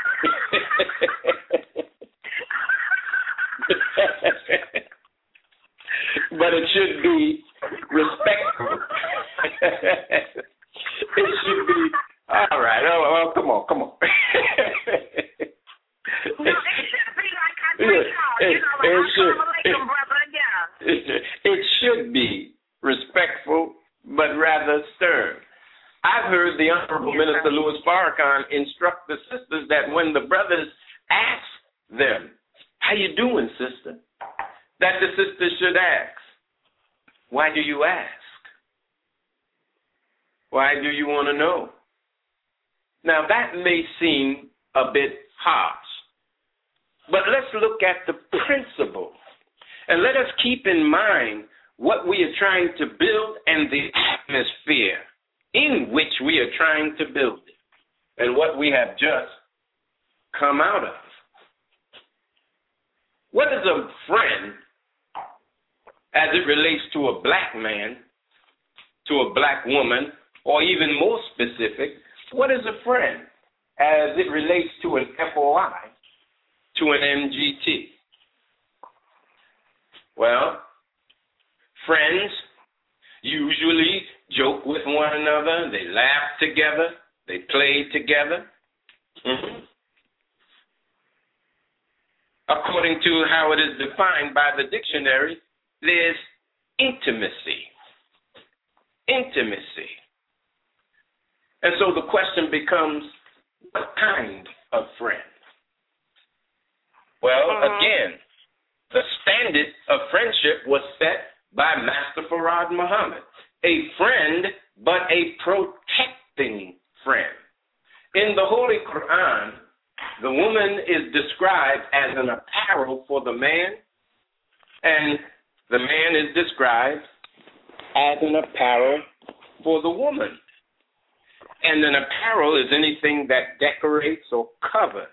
that. But it should be respectful. It should be all right. Oh, come on. No, it should be like I tell y'all, brother. Yeah. It should be respectful, but rather stern. I've heard the Honorable Minister Louis Farrakhan instruct the sisters that when the brothers ask them, "How you doing, sister?" that the sisters should ask, "Why do you ask? Why do you want to know?" Now, that may seem a bit harsh, but let's look at the principle, and let us keep in mind what we are trying to build and the atmosphere in which we are trying to build it, and what we have just come out of. What is a friend as it relates to a black man, to a black woman, or even more specific, what is a friend as it relates to an FOI, to an MGT? Well, friends usually joke with one another, they laugh together, they play together. According to how it is defined by the dictionary, there's intimacy. And so the question becomes, what kind of friend? Well, again, the standard of friendship was set by Master Farad Muhammad. A friend, but a protecting friend. In the Holy Quran, the woman is described as an apparel for the man, and the man is described as an apparel for the woman. And an apparel is anything that decorates or covers.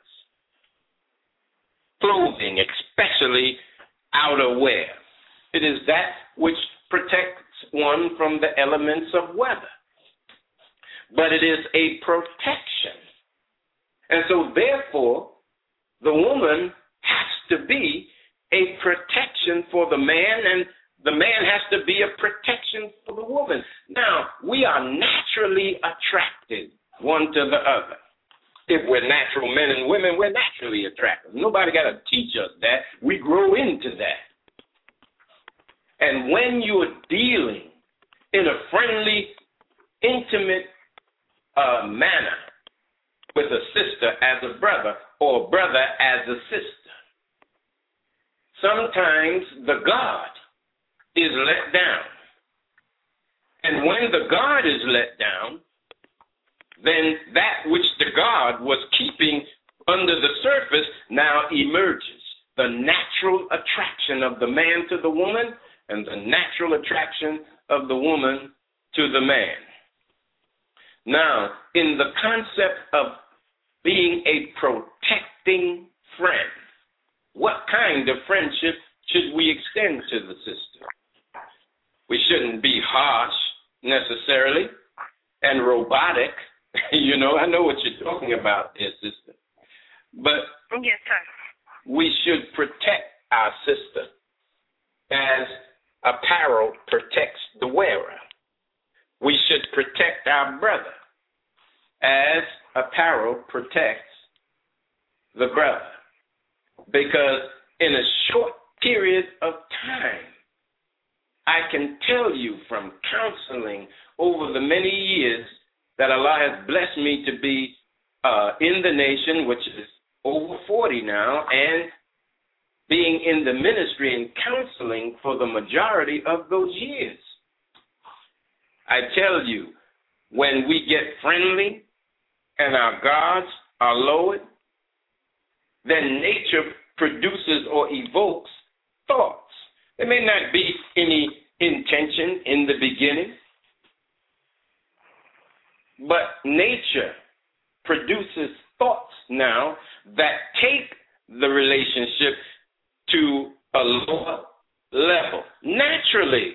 Clothing, especially outerwear. It is that which protects one from the elements of weather. But it is a protection. And so, therefore, the woman has to be a protection for the man, and the man has to be a protection for the woman. Now, we are naturally attracted one to the other. If we're natural men and women, we're naturally attracted. Nobody got to teach us that. We grow into that. And when you're dealing in a friendly, intimate manner with a sister as a brother or a brother as a sister, sometimes the guard is let down. And when the guard is let down, then that which the guard was keeping under the surface now emerges. The natural attraction of the man to the woman and the natural attraction of the woman to the man. Now, in the concept of being a protecting friend, what kind of friendship should we extend to the sister? We shouldn't be harsh necessarily. unnecessarily and robotic. You know, I know what you're talking about, dear sister. But yes, sir. We should protect our sister as apparel protects the wearer. We should protect our brother as apparel protects the brother. Because in a short period of time, I can tell you from counseling over the many years that Allah has blessed me to be in the nation, which is over 40 now, and being in the ministry and counseling for the majority of those years. I tell you, when we get friendly and our guards are lowered, then nature produces or evokes thoughts. There may not be any intention in the beginning, but nature produces thoughts now that take the relationship to a lower level. Naturally.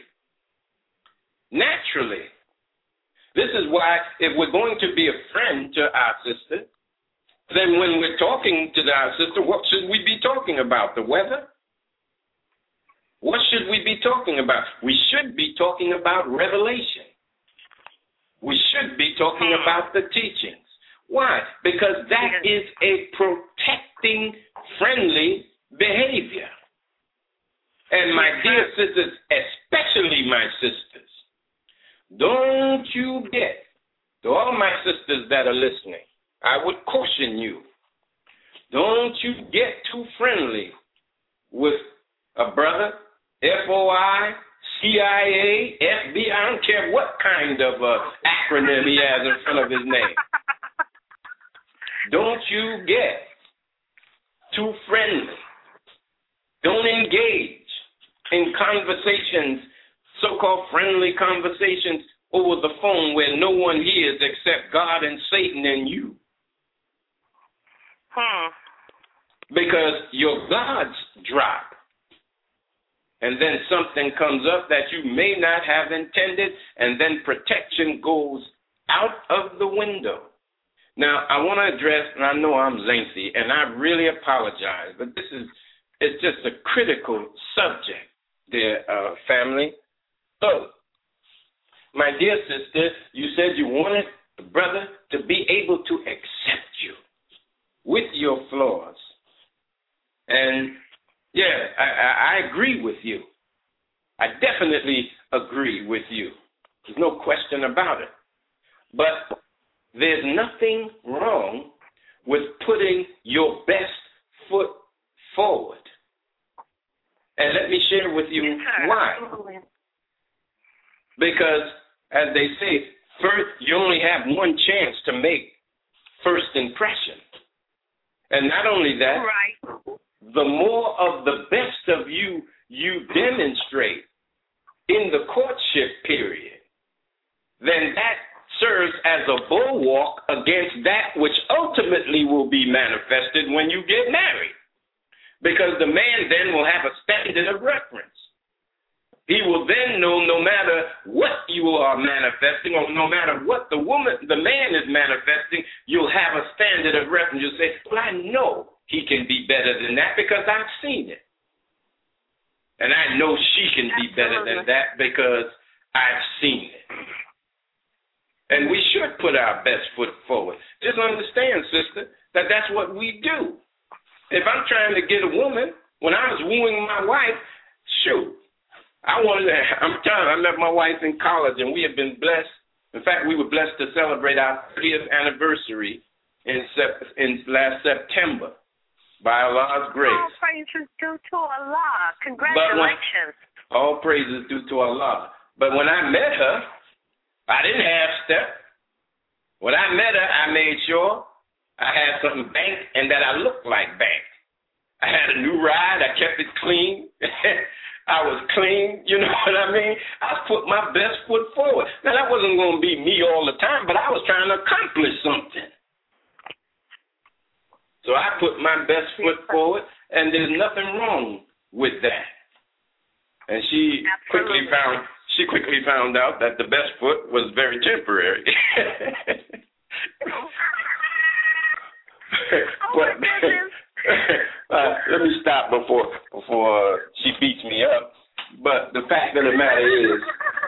This is why if we're going to be a friend to our sister, then when we're talking to our sister, what should we be talking about? The weather? What should we be talking about? We should be talking about revelation. We should be talking about the teachings. Why? Because that is a protecting, friendly behavior. And my dear sisters, especially my sisters, don't you get, to all my sisters that are listening, I would caution you, don't you get too friendly with a brother, FOI, CIA, FBI, I don't care what kind of acronym he has in front of his name. Don't you get too friendly. Don't engage in conversations, so-called friendly conversations over the phone where no one hears except God and Satan and you. Because your guards drop. And then something comes up that you may not have intended, and then protection goes out of the window. Now, I want to address, and I know I'm lengthy, and I really apologize, but it's just a critical subject, dear family. So, my dear sister, you said you wanted the brother to be able to accept you with your flaws. And, yeah, I agree with you. I definitely agree with you. There's no question about it. But there's nothing wrong with putting your best foot forward. And let me share with you why. Because, as they say, first, you only have one chance to make first impression. And not only that, the more of the best of you demonstrate in the courtship period, then that serves as a bulwark against that which ultimately will be manifested when you get married. Because the man then will have a standard of reference. He will then know no matter what you are manifesting or no matter what the man is manifesting, you'll have a standard of reference. You'll say, well, I know he can be better than that because I've seen it. And I know she can be better than that because I've seen it. And we should put our best foot forward. Just understand, sister, that that's what we do. If I'm trying to get a woman, when I was wooing my wife, shoot, I met my wife in college, and we have been blessed. In fact, we were blessed to celebrate our 30th anniversary in last September by Allah's grace. All praises due to Allah. Congratulations. All praises due to Allah. But when I met her, I didn't have step. When I met her, I made sure I had something banked and that I looked like banked. I had a new ride. I kept it clean. I was clean. You know what I mean? I put my best foot forward. Now, that wasn't going to be me all the time, but I was trying to accomplish something. So I put my best foot forward, and there's nothing wrong with that. And she quickly found she quickly found out that the best foot was very temporary. Oh, my goodness. Let me stop before she beats me up. But the fact of the matter is,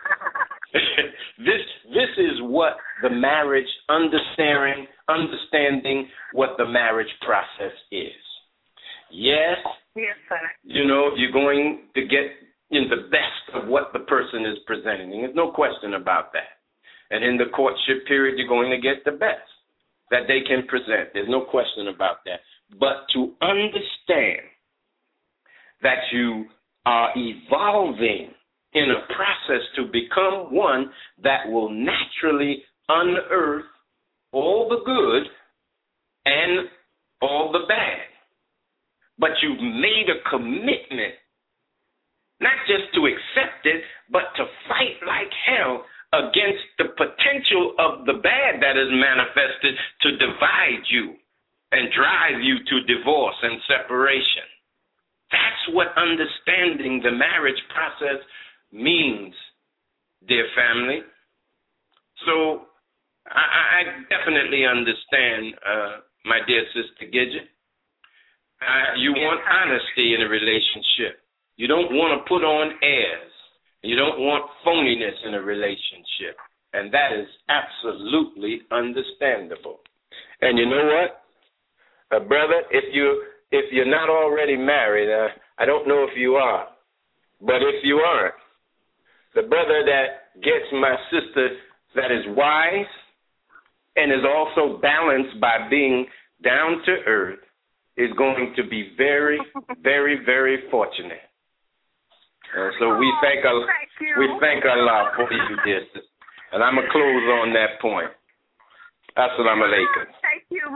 this is what the marriage, understanding what the marriage process is. Yes, sir. You're going to get the best of what the person is presenting. There's no question about that. And in the courtship period, you're going to get the best that they can present. There's no question about that. But to understand that you are evolving in a process to become one that will naturally unearth all the good and all the bad. But you've made a commitment, not just to accept it, but to fight like hell against the potential of the bad that is manifested to divide you and drive you to divorce and separation. That's what understanding the marriage process means, dear family. So I definitely understand, my dear Sister Gidget. You want honesty in a relationship. You don't want to put on airs. You don't want phoniness in a relationship. And that is absolutely understandable. And you know what? Brother, if you're not already married, I don't know if you are, but if you aren't, the brother that gets my sister that is wise and is also balanced by being down to earth is going to be very, very, very fortunate. So we thank Allah for you, dear sister. And I'm going to close on that point. Assalamu alaikum. Thank you.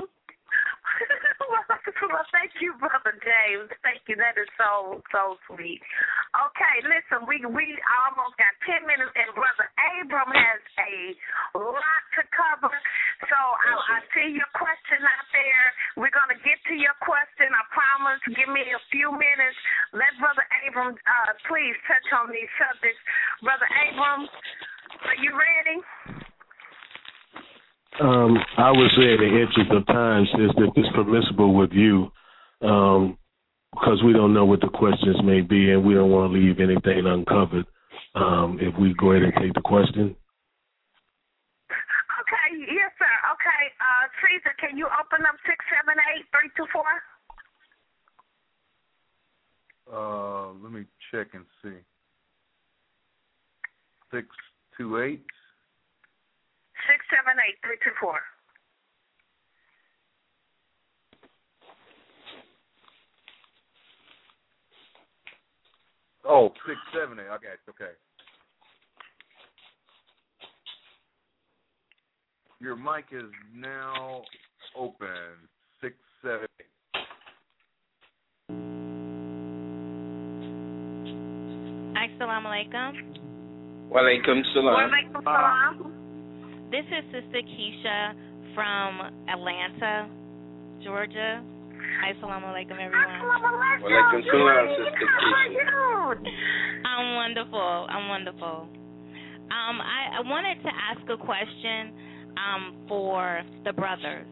Well, thank you, Brother James. Thank you. That is so sweet. Okay, listen, we almost got 10 minutes, and Brother Abram has a lot to cover. So I see your question out there. We're going to get to your question. I promise. Give me a few minutes. Let Brother Abram please touch on these subjects. Brother Abram, are you ready? I would say in the interest of time, since if it's permissible with you, because we don't know what the questions may be and we don't want to leave anything uncovered, if we go ahead and take the question. Okay, yes, sir. Okay, Caesar, can you open up 678-324? Let me check and see. 628. 678-324. Oh, 678. I got it. Okay. Your mic is now open. 678. Assalamu alaikum. Wa alaikum salam. Wa alaikum salam. This is Sister Keisha from Atlanta, Georgia. Assalamu alaikum, everyone. Wa alaikum salam, Sister Keisha. I'm wonderful. I wanted to ask a question for the brothers.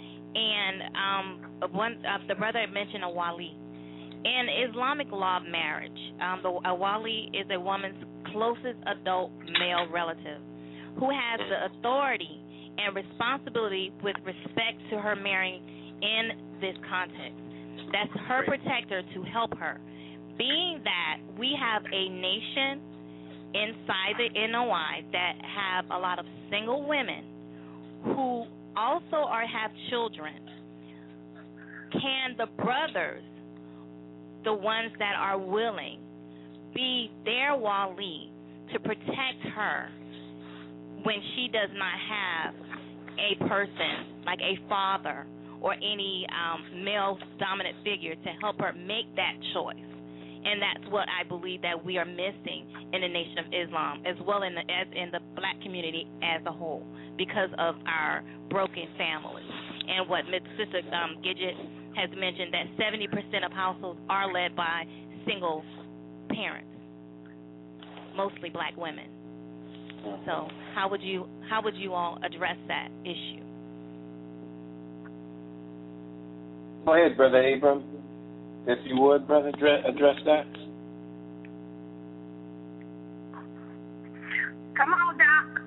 And the brother mentioned a wali. In Islamic law of marriage, a wali is a woman's closest adult male relative who has the authority and responsibility with respect to her marrying in this context. That's her protector to help her. Being that we have a nation inside the NOI that have a lot of single women who also have children, can the brothers, the ones that are willing, be their wali to protect her when she does not have a person like a father or any male dominant figure to help her make that choice? And that's what I believe that we are missing in the Nation of Islam, as well as in the black community as a whole, because of our broken families. And what Sister Gidget has mentioned, that 70% of households are led by single parents. mostly black women. So how would you all address that issue? Go ahead, Brother Abram, if you would, brother, address that. Come on, Doc.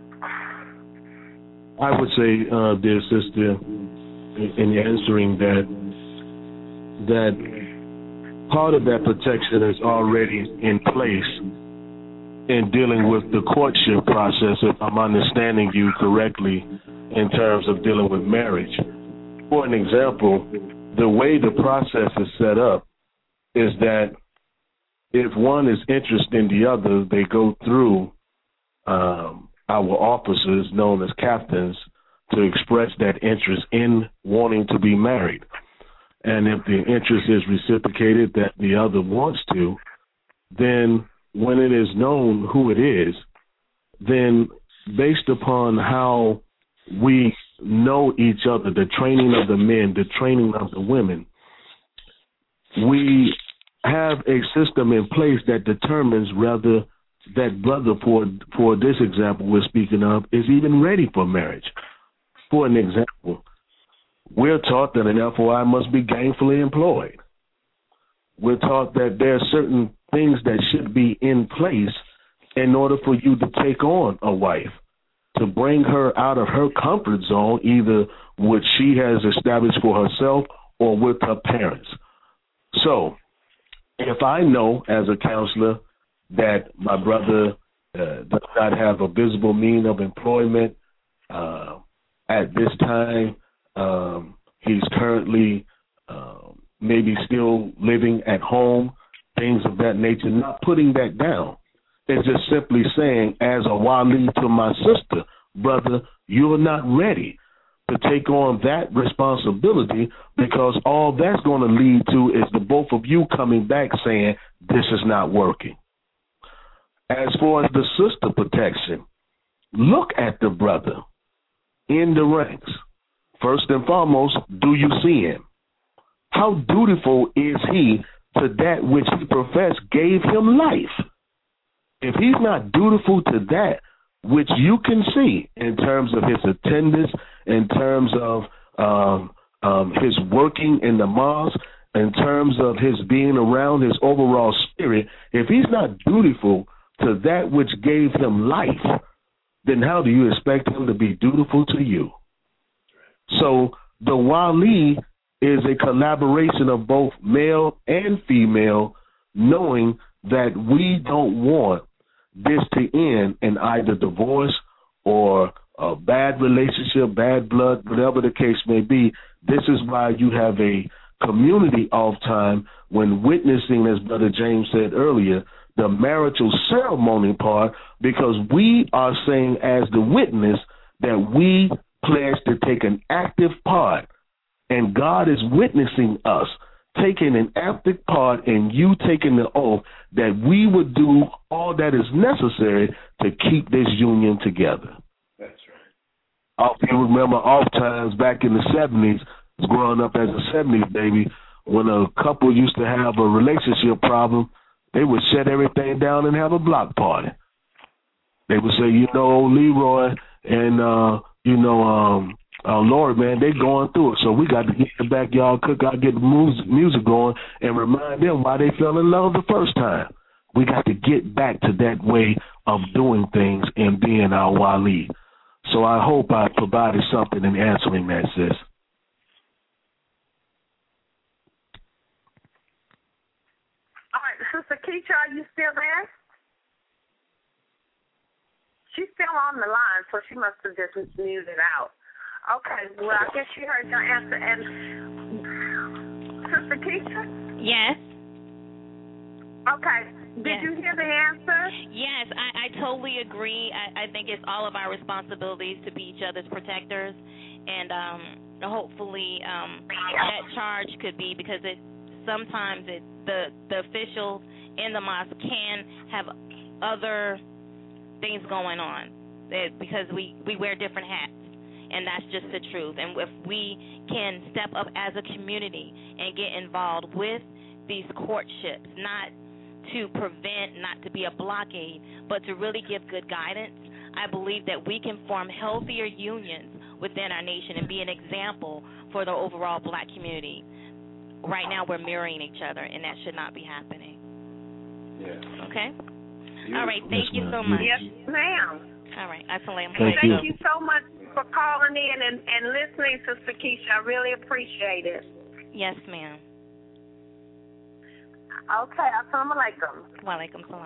I would say, dear sister, in answering that part of that protection is already in place in dealing with the courtship process, if I'm understanding you correctly, in terms of dealing with marriage. For an example, the way the process is set up is that if one is interested in the other, they go through our officers, known as captains, to express that interest in wanting to be married. And if the interest is reciprocated, that the other wants to, then when it is known who it is, then based upon how we know each other, the training of the men, the training of the women, we have a system in place that determines whether that brother, for this example we're speaking of, is even ready for marriage. For an example, we're taught that an FOI must be gainfully employed. We're taught that there are certain things that should be in place in order for you to take on a wife, to bring her out of her comfort zone, either what she has established for herself or with her parents. So if I know as a counselor that my brother does not have a visible means of employment at this time, he's currently maybe still living at home, things of that nature, not putting that down. It's just simply saying, as a wali to my sister, brother, you're not ready to take on that responsibility, because all that's going to lead to is the both of you coming back saying, this is not working. As far as the sister protection, look at the brother in the ranks. First and foremost, do you see him? How dutiful is he to that which he professed gave him life? If he's not dutiful to that which you can see in terms of his attendance, in terms of his working in the mosque, in terms of his being around his overall spirit, if he's not dutiful to that which gave him life, then how do you expect him to be dutiful to you? So the wali is a collaboration of both male and female, knowing that we don't want this to end in either divorce or a bad relationship, bad blood, whatever the case may be. This is why you have a community off time when witnessing, as Brother James said earlier, the marital ceremony part, because we are saying as the witness that we pledge to take an active part, and God is witnessing us taking an active part and you taking the oath that we would do all that is necessary to keep this union together. That's right. If you remember off times back in the 70s, growing up as a 70s baby, when a couple used to have a relationship problem, they would shut everything down and have a block party. They would say, Leroy and, Lord, man, they going through it. So we got to get in the backyard, cook out, get the music going, and remind them why they fell in love the first time. We got to get back to that way of doing things and being our wali. So I hope I provided something in answering that, sis. All right, Sister Keisha, are you still there? She's still on the line, so she must have just muted out. Okay, well, I guess you heard your answer. And Sister Keisha? Yes. Okay. Did you hear the answer? Yes, I totally agree. I think it's all of our responsibilities to be each other's protectors. And hopefully that charge could be, because sometimes the officials in the mosque can have other things going on because we wear different hats. And that's just the truth. And if we can step up as a community and get involved with these courtships, not to prevent, not to be a blockade, but to really give good guidance, I believe that we can form healthier unions within our nation and be an example for the overall black community. Right now we're mirroring each other, and that should not be happening. Yeah. Okay? Beautiful. All right, thank you so much. Yes, ma'am. All right, Assalamu Thank alaikum. you so much for calling in and listening, Sister Keisha. I really appreciate it. Yes, ma'am. Okay, assalamu alaikum. Wa alaikum salam.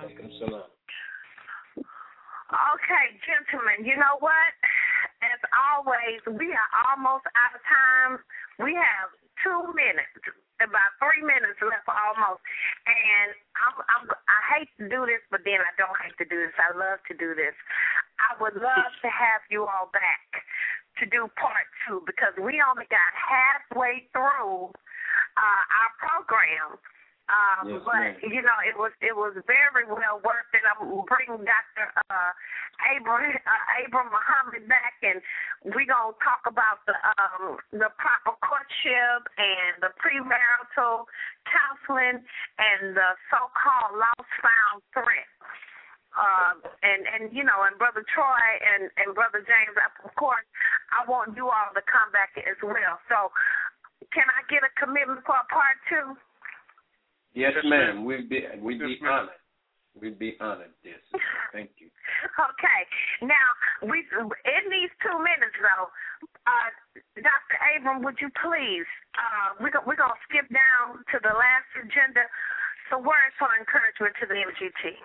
Okay, gentlemen, you know what? As always, we are almost out of time. We have 2 minutes, about 3 minutes left almost. And I hate to do this, but then I don't hate to do this. I love to do this. I would love to have you all back to do part 2 because we only got halfway through our program. Yes, but you know, it was very well worth it. I'm bringing Dr. Abram Muhammad back, and we're gonna talk about the proper courtship and the premarital counseling and the so-called lost found threat. And you know, and Brother Troy and Brother James, of course, I want you all to come back as well. So, can I get a commitment for a part 2? Yes, ma'am. We'd be honored. We'd be honored. Yes. Thank you. Okay. Now, in these 2 minutes, though, Dr. Abram, would you please? We're gonna skip down to the last agenda. So, words for encouragement to the MGT.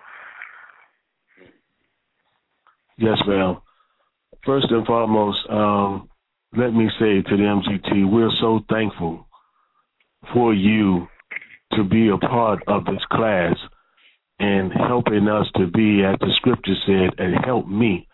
Yes, ma'am. First and foremost, let me say to the MGT, we're so thankful for you to be a part of this class and helping us to be, as the scripture said, and help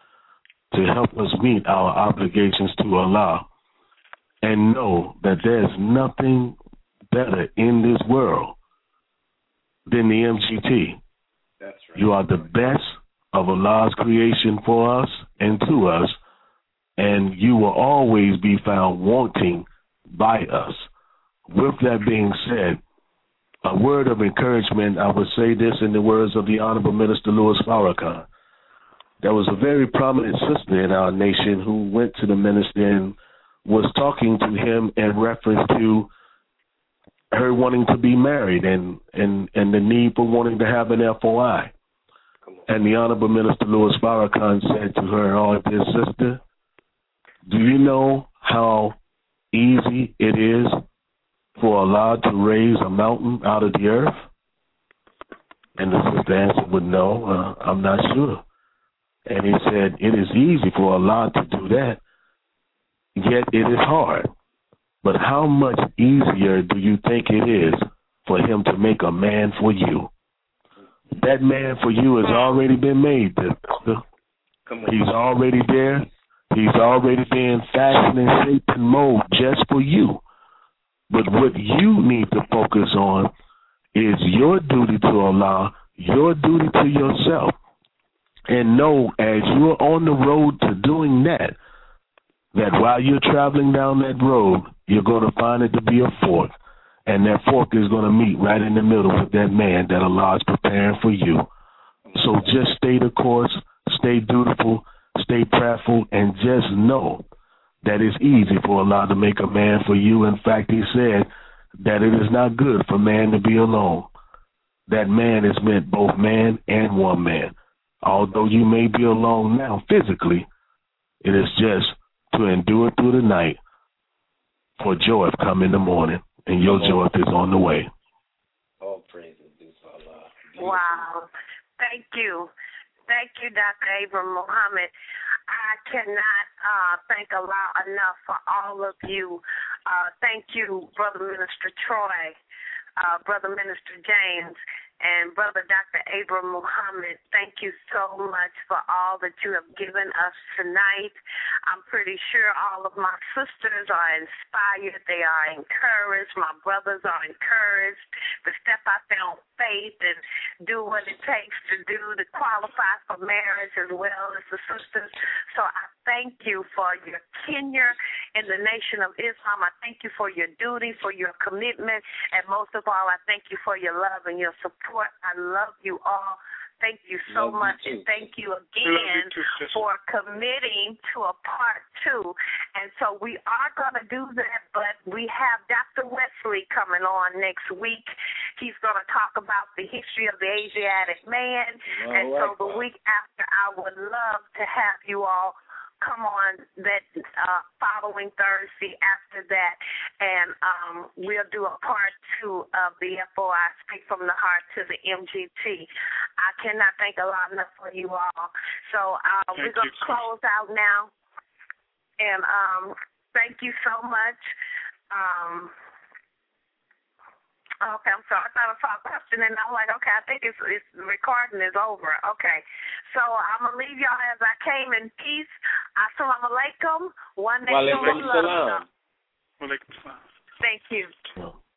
us meet our obligations to Allah, and know that there's nothing better in this world than the MGT. That's right. You are the best of Allah's creation for us and to us, and you will always be found wanting by us. With that being said, a word of encouragement, I would say this in the words of the Honorable Minister Louis Farrakhan. There was a very prominent sister in our nation who went to the minister and was talking to him in reference to her wanting to be married and the need for wanting to have an FOI. And the Honorable Minister Louis Farrakhan said to her, "Oh, dear sister, do you know how easy it is for Allah to raise a mountain out of the earth?" And the sister answered with, "No, I'm not sure." And he said, "It is easy for Allah to do that, yet it is hard. But how much easier do you think it is for him to make a man for you? That man for you has already been made, sister. He's already there. He's already been fashioned and shaped and molded just for you. But what you need to focus on is your duty to Allah, your duty to yourself. And know as you're on the road to doing that while you're traveling down that road, you're going to find it to be a fork. And that fork is going to meet right in the middle with that man that Allah is preparing for you. So just stay the course, stay dutiful, stay prayerful, and just know that it's easy for Allah to make a man for you. In fact, he said that it is not good for man to be alone. That man is meant both man and woman. Although you may be alone now physically, it is just to endure through the night for joy come in the morning, and your joy is on the way. All praises due to Allah. Wow. Thank you. Thank you, Dr. Abram Muhammad. I cannot thank Allah enough for all of you. Thank you, Brother Minister Troy, Brother Minister James, and Brother Dr. Abram Muhammad. Thank you so much for all that you have given us tonight. I'm pretty sure all of my sisters are inspired. They are encouraged. My brothers are encouraged to step out there on faith and do what it takes to qualify for marriage as well as the sisters. So I thank you for your tenure in the Nation of Islam. I thank you for your duty, for your commitment, and most of all, I thank you for your love and your support. I love you all. Thank you so much, and thank you again for committing to a part 2. And so we are going to do that, but we have Dr. Wesley coming on next week. He's going to talk about the history of the Asiatic man. And so the week after, I would love to have you all come on that following Thursday after that, and we'll do a part 2 of the FOI Speak from the Heart to the MGT. I cannot thank a lot enough for you all. So we're going to close out now, and thank you so much. Okay, I'm sorry. I thought I saw a question, and I'm like, okay, I think it's recording is over. Okay, so I'm going to leave y'all as I came in peace. Assalamu alaikum. One nation, one love. Wa alaikum salam. Thank you.